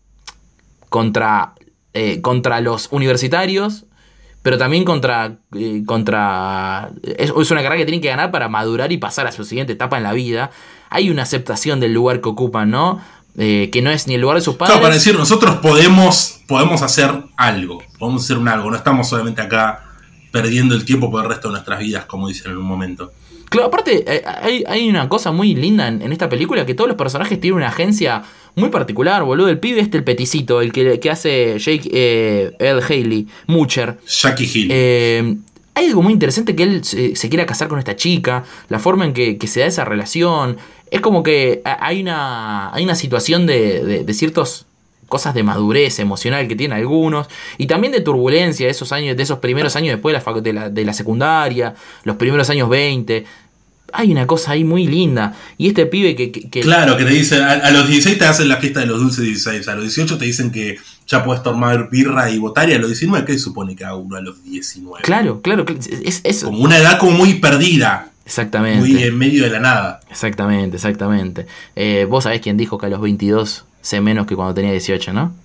contra, eh, contra los universitarios, pero también contra... Eh, contra es, es una carrera que tienen que ganar para madurar y pasar a su siguiente etapa en la vida. Hay una aceptación del lugar que ocupan, ¿no? Eh, que no es ni el lugar de sus padres. Claro, para decir, nosotros podemos, podemos hacer algo, podemos hacer un algo, no estamos solamente acá perdiendo el tiempo por el resto de nuestras vidas, como dicen en un momento. Claro, aparte eh, hay, hay una cosa muy linda en, en esta película, que todos los personajes tienen una agencia muy particular, boludo. El pibe este, el peticito, el que, que hace Jake eh, L. Haley, Mucher. Jackie Hill. Eh, hay algo muy interesante, que él se, se quiera casar con esta chica, la forma en que, que se da esa relación. Es como que hay una, hay una situación de, de, de ciertos... cosas de madurez emocional que tienen algunos, y también de turbulencia de esos años, de esos primeros años después de la, fac- de la, de la secundaria, los primeros años veinte. Hay una cosa ahí muy linda. Y este pibe que... que, que claro, que te dicen, a, a los dieciséis te hacen la fiesta de los dulces dieciséis, a los dieciocho te dicen que ya puedes tomar birra y votar, y a los diecinueve, ¿qué se supone que haga uno a los diecinueve? Claro, claro, es, es como una edad como muy perdida. Exactamente. Muy en medio de la nada. Exactamente, exactamente. Eh, vos sabés quién dijo que a los veintidós sé menos que cuando tenía dieciocho, ¿no?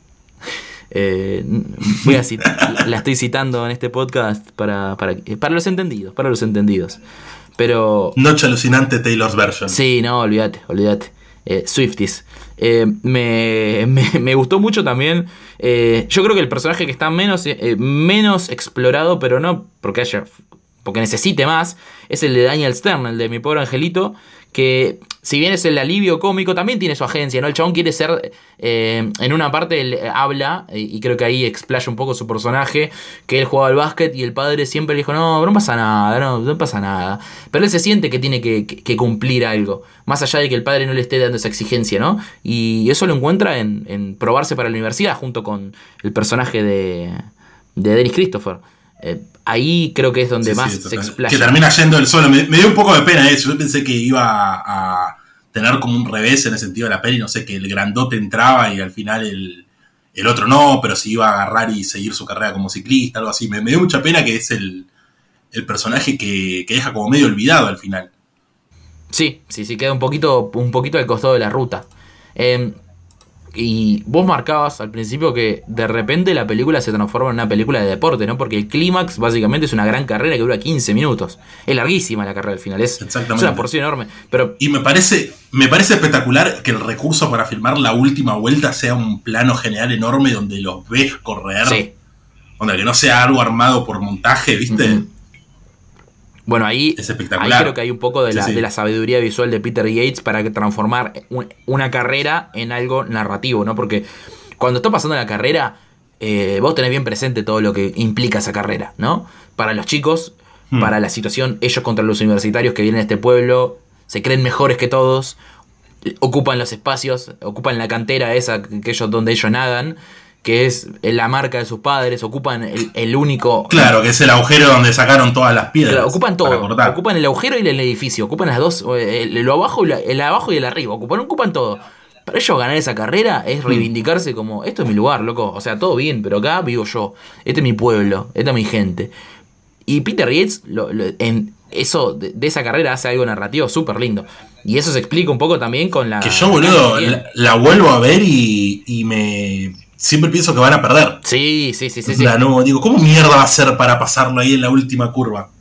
Eh, voy a citar, la estoy citando en este podcast para, para, para los entendidos, para los entendidos. Pero... Noche alucinante, Taylor's version. Sí, no, olvídate, olvídate. Eh, Swifties. Eh, me, me, me gustó mucho también. Eh, yo creo que el personaje que está menos, eh, menos explorado, pero no porque haya... porque necesite más, es el de Daniel Stern, el de Mi Pobre Angelito, que si bien es el alivio cómico, también tiene su agencia, ¿no? El chabón quiere ser, eh, en una parte él habla, y creo que ahí explaya un poco su personaje, que él jugaba al básquet y el padre siempre le dijo, no, no pasa nada, no, no pasa nada. Pero él se siente que tiene que, que, que cumplir algo, más allá de que el padre no le esté dando esa exigencia, ¿no? Y eso lo encuentra en, en probarse para la universidad, junto con el personaje de, de Dennis Christopher. Eh, ahí creo que es donde sí, más sí, se explaya. Que termina yendo él solo. Me, me dio un poco de pena eso. Yo pensé que iba a, a tener como un revés en el sentido de la peli. No sé, que el grandote entraba y al final el, el otro no, pero se iba a agarrar y seguir su carrera como ciclista, algo así. Me, me dio mucha pena que es el, el personaje que, que deja como medio olvidado al final. Sí, sí, sí, queda un poquito, un poquito al costado de la ruta. Eh, Y vos marcabas al principio que de repente la película se transforma en una película de deporte, ¿no? Porque el clímax básicamente es una gran carrera que dura quince minutos. Es larguísima la carrera al final, es, es una porción enorme. Pero... Y me parece, me parece espectacular que el recurso para filmar la última vuelta sea un plano general enorme donde los ves correr. Sí. Donde que no sea algo armado por montaje, ¿viste? Mm-hmm. Bueno, ahí, es espectacular. Ahí creo que hay un poco de la, sí, sí. de la sabiduría visual de Peter Yates para transformar un, una carrera en algo narrativo, ¿no? Porque cuando está pasando la carrera, eh, vos tenés bien presente todo lo que implica esa carrera, ¿no? Para los chicos, hmm. para la situación, ellos contra los universitarios que vienen a este pueblo, se creen mejores que todos, ocupan los espacios, ocupan la cantera esa que ellos, donde ellos nadan, que es la marca de sus padres, ocupan el, el único... Claro, que es el agujero donde sacaron todas las piedras. Claro, ocupan todo, ocupan el agujero y el edificio, ocupan las dos, el, el abajo, y la, el abajo y el arriba, ocupan, ocupan todo. Para ellos ganar esa carrera es reivindicarse como, esto es mi lugar, loco, o sea, todo bien, pero acá vivo yo, este es mi pueblo, esta es mi gente. Y Peter Yates, lo, lo, en eso de, de esa carrera hace algo narrativo súper lindo. Y eso se explica un poco también con la... Que yo, boludo, la, la vuelvo a ver y, y me... Siempre pienso que van a perder. Sí, sí, sí, sí. sí. No, digo, ¿cómo mierda va a ser para pasarlo ahí en la última curva?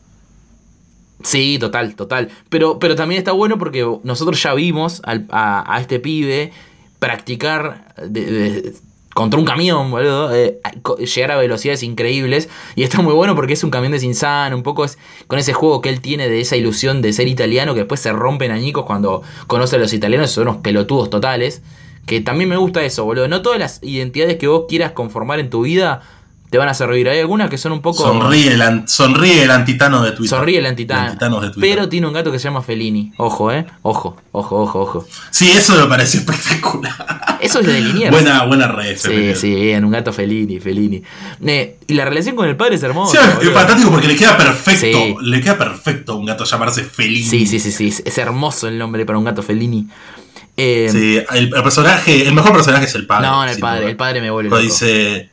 Sí, total, total. Pero, pero también está bueno porque nosotros ya vimos al, a, a este pibe practicar de, de, contra un camión, boludo, eh, llegar a velocidades increíbles. Y está muy bueno porque es un camión desinsano, un poco es con ese juego que él tiene de esa ilusión de ser italiano que después se rompen añicos cuando conoce a los italianos, son unos pelotudos totales. Que también me gusta eso, boludo. No todas las identidades que vos quieras conformar en tu vida te van a hacer reír. Hay algunas que son un poco... Sonríe el, an- sonríe el antitano de Twitter. Sonríe el antitano. El antitano de Twitter. Pero tiene un gato que se llama Fellini. Ojo, eh. Ojo, ojo, ojo, ojo. Sí, eso me pareció espectacular. Eso es de Liniers. Buena, buena red. Sí, sí, bien, un gato Fellini, Fellini. Eh, y la relación con el padre es hermosa. Sí, es boludo. fantástico porque le queda perfecto. Sí. Le queda perfecto a un gato llamarse Fellini. Sí, sí, sí, sí. Es, es hermoso el nombre para un gato Fellini. Eh, Sí, el, el personaje, el mejor personaje es el padre. no, no, el sin padre, duda. el padre me vuelve Cuando loco. dice.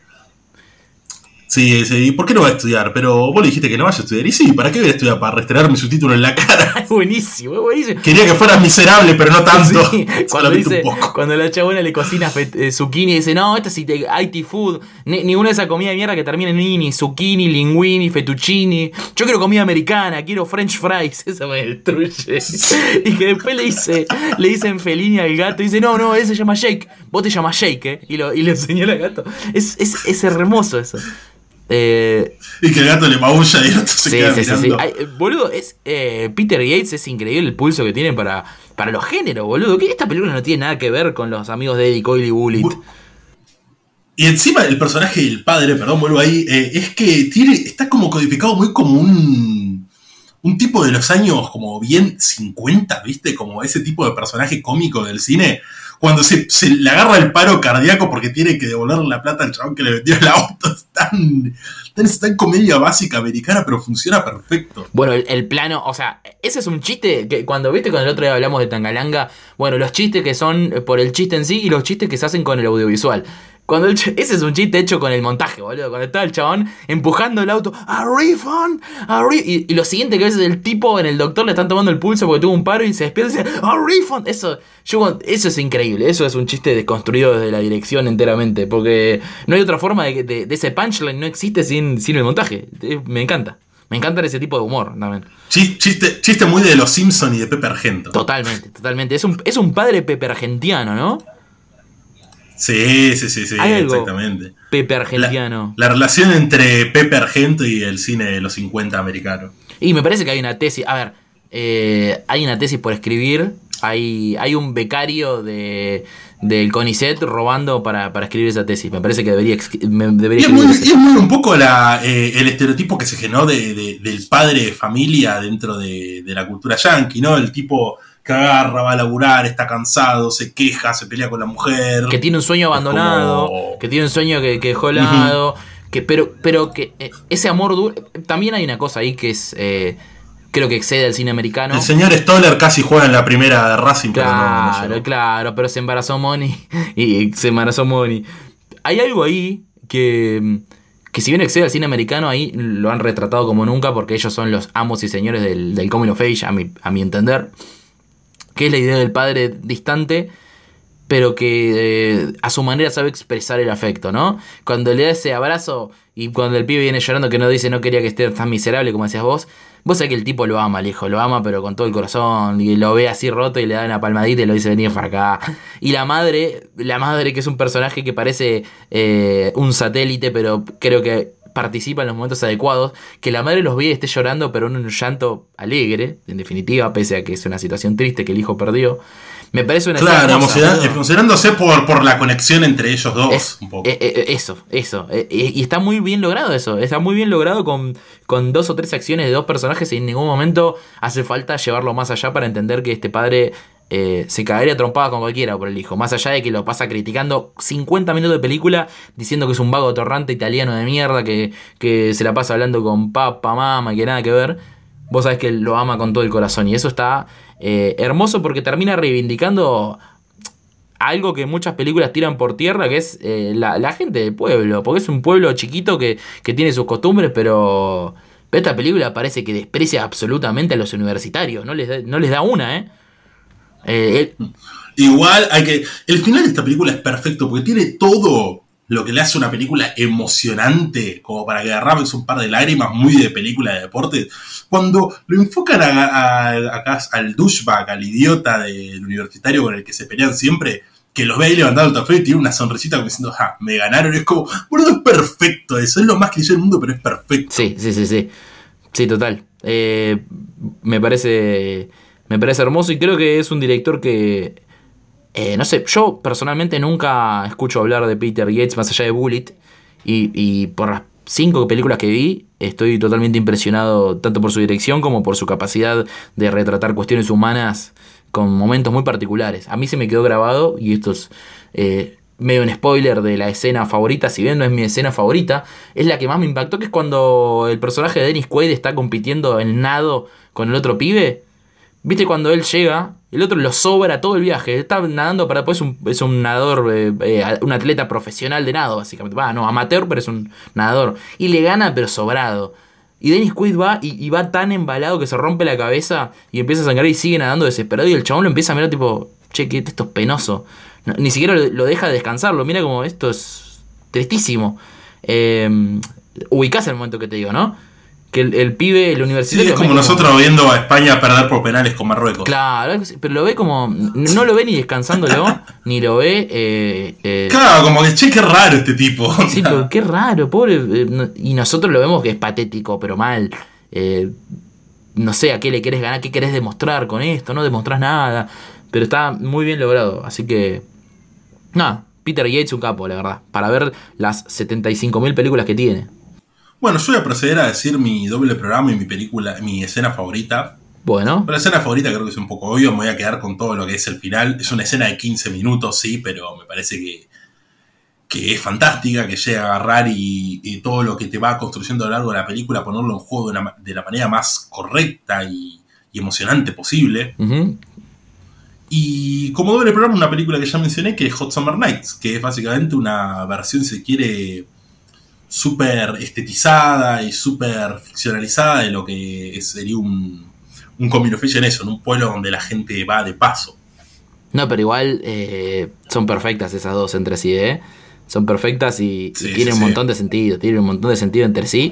Sí, sí, ¿por qué no va a estudiar? Pero vos le dijiste que no vaya a estudiar. Y sí, ¿para qué voy a estudiar? Para restregarme su título en la cara. Es buenísimo, es buenísimo. Quería que fueras miserable, pero no tanto. Sí, cuando, Solamente dice, un poco. cuando la chabona le cocina fe- eh, zucchini y dice, no, esta es I T food, ni, ninguna de esa comida de mierda que termine en ini, zucchini, linguini, fettuccini. Yo quiero comida americana, quiero french fries. Eso me destruye. Y que después le dice, le dicen Fellini al gato y dice, no, no, ese se llama Jake, vos te llamas Jake, ¿eh? Y, lo, y le enseñó al gato. Es, es, es hermoso eso. Eh, Y que el gato le maulla y el otro se sí, queda sí, sí, sí. mirando. Ay, eh, boludo, es, eh, Peter Yates es increíble el pulso que tiene para, para los géneros, boludo. Que esta película no tiene nada que ver con los amigos de Eddie Coyle y Bullitt. Bu- Y encima el personaje del padre, perdón, vuelvo ahí, eh, es que tiene, está como codificado muy como un, un tipo de los años como bien cincuenta, ¿viste? Como ese tipo de personaje cómico del cine. Cuando se, se le agarra el paro cardíaco porque tiene que devolverle la plata al chabón que le vendió el auto. Es tan, tan, es tan comedia básica americana, pero funciona perfecto. Bueno, el, el plano, o sea, ese es un chiste que cuando, viste, cuando el otro día hablamos de Tangalanga, bueno, los chistes que son por el chiste en sí y los chistes que se hacen con el audiovisual. Cuando el ch- ese es un chiste hecho con el montaje, boludo. Cuando está el chabón empujando el auto, a refund, a re-", y, y lo siguiente que ves es el tipo en el doctor le están tomando el pulso porque tuvo un paro y se despierta y dice, a refund. Eso, yo, eso es increíble. Eso es un chiste desconstruido desde la dirección enteramente. Porque no hay otra forma de que de, de ese punchline no existe sin, sin el montaje. Eh, Me encanta. Me encanta ese tipo de humor también. Chi- Chiste, chiste muy de los Simpsons y de Pepe Argento. Totalmente, totalmente. Es un, es un padre pepe argentiano, ¿no? Sí, sí, sí, sí, Hay algo exactamente. Pepe La, argentiano. la relación entre Pepe Argento y el cine de los cincuenta americano. Y me parece que hay una tesis. A ver, eh, hay una tesis por escribir. Hay, hay un becario de, del CONICET robando para, para escribir esa tesis. Me parece que debería, ex- me- debería Y es, muy, escribir y es muy un poco la, eh, el estereotipo que se generó de, de- del padre de familia dentro de, de la cultura yankee, ¿no? El tipo que agarra, va a laburar, está cansado, se queja, se pelea con la mujer. que tiene un sueño abandonado, como- que tiene un sueño que, que dejó de lado, que, pero, pero que eh, ese amor duro. También hay una cosa ahí que es, eh, creo que excede al cine americano. El señor Stoller casi juega en la primera de Racing, pero no, no Claro, llegó. claro, pero se embarazó Moni y se embarazó Moni. Hay algo ahí que, que si bien excede al cine americano, ahí lo han retratado como nunca porque ellos son los amos y señores del, del coming of age, a mi, a mi entender. Que es la idea del padre distante, pero que eh, a su manera sabe expresar el afecto, ¿no? Cuando le da ese abrazo y cuando el pibe viene llorando que no dice no quería que esté tan miserable como decías vos, vos sabés que el tipo lo ama, el hijo, lo ama pero con todo el corazón y lo ve así roto y le da una palmadita y lo dice venir para acá. Y la madre, la madre que es un personaje que parece eh, un satélite, pero creo que participa en los momentos adecuados, que la madre los ve y esté llorando, pero en un llanto alegre, en definitiva, pese a que es una situación triste que el hijo perdió. Me parece una Claro, escena hermosa, emociona- boludo. emocionándose por, por la conexión entre ellos dos, Es- un poco. eh, eh, eso, eso. Eh, y está muy bien logrado eso. Está muy bien logrado con, con dos o tres acciones de dos personajes y en ningún momento hace falta llevarlo más allá para entender que este padre eh, se caería trompada con cualquiera por el hijo. Más allá de que lo pasa criticando cincuenta minutos de película diciendo que es un vago torrante italiano de mierda que, que se la pasa hablando con papá, mamá y que nada que ver. Vos sabés que lo ama con todo el corazón y eso está eh, hermoso porque termina reivindicando algo que muchas películas tiran por tierra, que es eh, la, la gente del pueblo, porque es un pueblo chiquito que, que tiene sus costumbres, pero, pero esta película parece que desprecia absolutamente a los universitarios, no les da, no les da una, ¿eh? eh él- Igual hay que. El final de esta película es perfecto porque tiene todo lo que le hace una película emocionante, como para que derrames un par de lágrimas, muy de película de deporte. Cuando lo enfocan a, a- a- acá al douchebag, al idiota del universitario con el que se pelean siempre, que los ve ahí levantando el trofeo y tiene una sonrisita como diciendo, ja, me ganaron. Es como, boludo, es perfecto eso. Es lo más cliché del mundo, pero es perfecto. sí, sí, sí, sí. Sí, total. Eh, me parece. Me parece hermoso y creo que es un director que. Eh, no sé, yo personalmente nunca escucho hablar de Peter Yates más allá de Bullitt. Y, y por las cinco películas que vi, estoy totalmente impresionado tanto por su dirección como por su capacidad de retratar cuestiones humanas con momentos muy particulares. A mí se me quedó grabado, y esto es eh, medio un spoiler de la escena favorita, si bien no es mi escena favorita, es la que más me impactó, que es cuando el personaje de Dennis Quaid está compitiendo en nado con el otro pibe. ¿Viste cuando él llega? El otro lo sobra todo el viaje. Está nadando para después. Un, es un nadador, eh, eh, un atleta profesional de nado, básicamente. Va, no, amateur, pero es un nadador. Y le gana, pero sobrado. Y Dennis Quaid va y, y va tan embalado que se rompe la cabeza y empieza a sangrar y sigue nadando desesperado. Y el chabón lo empieza a mirar tipo, che, que esto es penoso. No, ni siquiera lo, lo deja descansar. Lo mira como, esto es tristísimo. Eh, ubicás el momento que te digo, ¿no? Que el, el pibe, el universitario... Sí, es como nosotros como... viendo a España perder por penales con Marruecos. Claro, pero lo ve como... No lo ve ni descansándolo, ni lo ve... Eh, eh, claro, como que, che, qué raro este tipo. Sí, pero qué raro, pobre... Eh, y nosotros lo vemos que es patético, pero mal. Eh, no sé, ¿a qué le querés ganar? ¿Qué querés demostrar con esto? No demostrás nada. Pero está muy bien logrado, así que... Nada, Peter Yates un capo, la verdad. Para ver las setenta y cinco mil películas que tiene. Bueno, yo voy a proceder a decir mi doble programa y mi película, mi escena favorita. Bueno. Pero la escena favorita creo que es un poco obvio, me voy a quedar con todo lo que es el final. Es una escena de quince minutos, sí, pero me parece que, que es fantástica, que llega a agarrar y, y todo lo que te va construyendo a lo largo de la película, ponerlo en juego de, una, de la manera más correcta y, y emocionante posible. Uh-huh. Y como doble programa, una película que ya mencioné, que es Hot Summer Nights, que es básicamente una versión, si se quiere... súper estetizada y súper ficcionalizada de lo que sería un, un coming of age en eso, en un pueblo donde la gente va de paso. No, pero igual eh, son perfectas esas dos entre sí, ¿eh? Son perfectas y, sí, y tienen sí, un sí. montón de sentido, tienen un montón de sentido entre sí.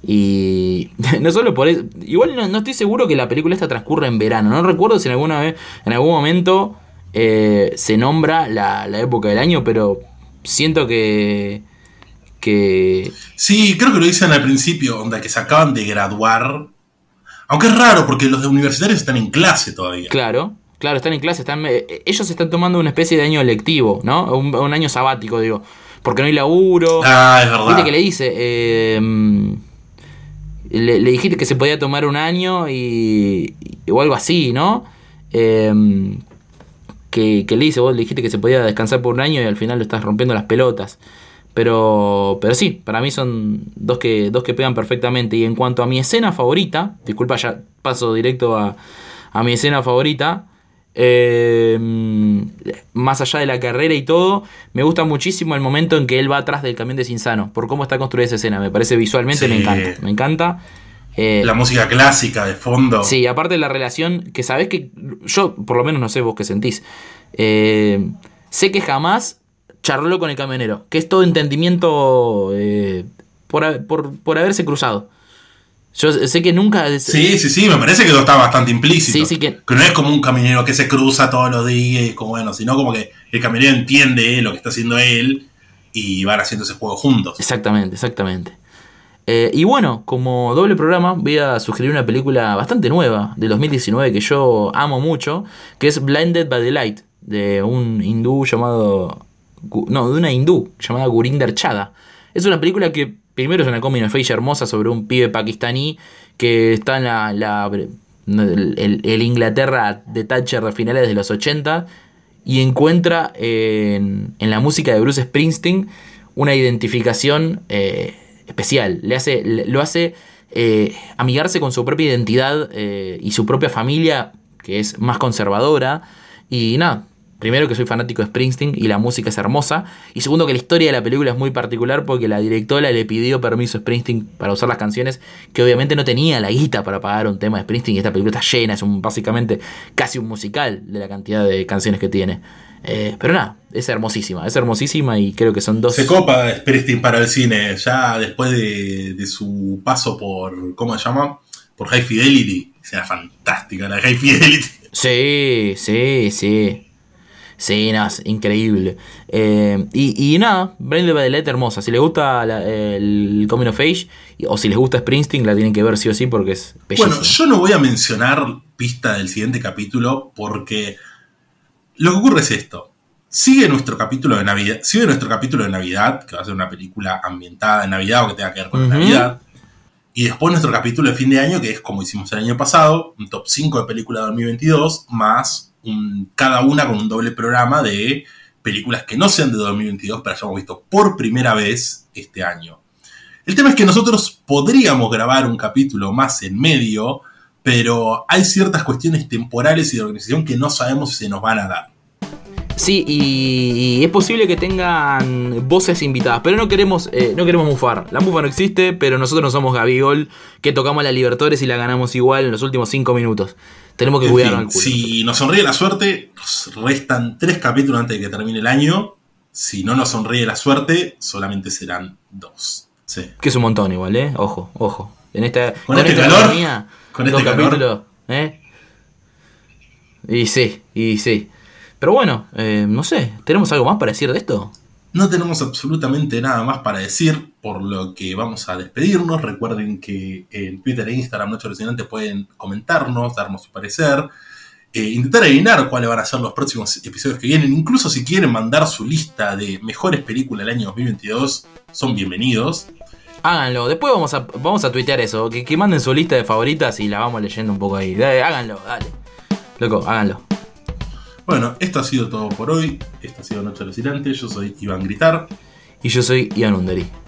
Y no solo por eso, igual no, no estoy seguro que la película esta transcurra en verano. No recuerdo si en alguna vez, en algún momento eh, se nombra la, la época del año, pero siento que... que... Sí, creo que lo dicen al principio, onda que se acaban de graduar. Aunque es raro, porque los de universitarios están en clase todavía. Claro, claro, están en clase. Están, eh, ellos están tomando una especie de año lectivo, ¿no? Un, un año sabático, digo. Porque no hay laburo. Ah, es verdad. Viste que le dice... Eh, le, le dijiste que se podía tomar un año y, y o algo así, ¿no? Eh, que, que le dice, vos le dijiste que se podía descansar por un año y al final lo estás rompiendo las pelotas. Pero, pero sí, para mí son dos que, dos que pegan perfectamente. Y en cuanto a mi escena favorita, disculpa, ya paso directo a, a mi escena favorita. Eh, más allá de la carrera y todo, me gusta muchísimo el momento en que él va atrás del camión de Cinzano. Por cómo está construida esa escena, me parece visualmente, Sí. me encanta. Me encanta. Eh, La música clásica de fondo. Sí, aparte de la relación que sabés que... Yo, por lo menos, no sé vos qué sentís. Eh, sé que jamás... charló con el camionero, que es todo entendimiento eh, por, por, por haberse cruzado. Yo sé que nunca... Sí, sí, sí, me parece que eso está bastante implícito. Sí, sí que... que no es como un camionero que se cruza todos los días, como bueno, sino como que el camionero entiende lo que está haciendo él y van haciendo ese juego juntos. Exactamente, exactamente. Eh, y bueno, como doble programa voy a sugerir una película bastante nueva de dos mil diecinueve que yo amo mucho, que es Blinded by the Light, de un hindú llamado... No, de una hindú llamada Gurinder Chadha. Es una película que primero es una coming of age hermosa sobre un pibe pakistaní que está en la, la el, el, el Inglaterra de Thatcher de finales de los ochenta y encuentra en, en la música de Bruce Springsteen una identificación eh, especial. Le hace, lo hace eh, amigarse con su propia identidad eh, y su propia familia, que es más conservadora. Y nada, primero que soy fanático de Springsteen y la música es hermosa. Y segundo que la historia de la película es muy particular porque la directora le pidió permiso a Springsteen para usar las canciones, que obviamente no tenía la guita para pagar un tema de Springsteen, y esta película está llena, es un, básicamente casi un musical de la cantidad de canciones que tiene. Eh, pero nada, es hermosísima, es hermosísima y creo que son dos... Se copa Springsteen para el cine, ya después de, de su paso por, ¿cómo se llama? Por High Fidelity. Era fantástica la High Fidelity. Sí, sí, sí. Sí, nada, es increíble. Eh, y, y nada, Blinded by the Light hermosa. Si les gusta la, el Coming of Age, o si les gusta Springsteen, la tienen que ver sí o sí porque es bellísima. Bueno, yo no voy a mencionar pista del siguiente capítulo porque Lo que ocurre es esto. Sigue nuestro capítulo de Navidad, sigue nuestro capítulo de Navidad, que va a ser una película ambientada en Navidad o que tenga que ver con Uh-huh. la Navidad. Y después nuestro capítulo de fin de año, que es como hicimos el año pasado, un top cinco de películas de dos mil veintidós, más un, cada una con un doble programa de películas que no sean de dos mil veintidós, pero hayamos visto por primera vez este año. El tema es que nosotros podríamos grabar un capítulo más en medio, pero hay ciertas cuestiones temporales y de organización que no sabemos si se nos van a dar. Sí, y, y es posible que tengan voces invitadas, pero no queremos eh, no queremos mufar. La mufa no existe, pero nosotros no somos Gabigol, que tocamos la Libertadores y la ganamos igual en los últimos cinco minutos. Tenemos que En cuidarnos fin, el culo. si nos sonríe la suerte, nos restan tres capítulos antes de que termine el año. Si no nos sonríe la suerte, solamente serán dos. Sí. Que es un montón igual, ¿eh? Ojo, ojo. En esta, Con este esta calor, economía, con dos este calor. capítulos, ¿eh? Y sí, y sí. Pero bueno, eh, no sé, ¿tenemos algo más para decir de esto? No tenemos absolutamente nada más para decir, por lo que vamos a despedirnos. Recuerden que en Twitter e Instagram Noche Alucinante pueden comentarnos, darnos su parecer, eh, intentar adivinar cuáles van a ser los próximos episodios que vienen. Incluso si quieren mandar su lista de mejores películas del año dos mil veintidós, son bienvenidos. Háganlo, después vamos a, vamos a tuitear eso, que, que manden su lista de favoritas y la vamos leyendo un poco ahí. Dale, háganlo, dale. Loco, háganlo. Bueno, esto ha sido todo por hoy. Esto ha sido Noche Alucinante. Yo soy Iván Gritar. Y yo soy Ian Underi.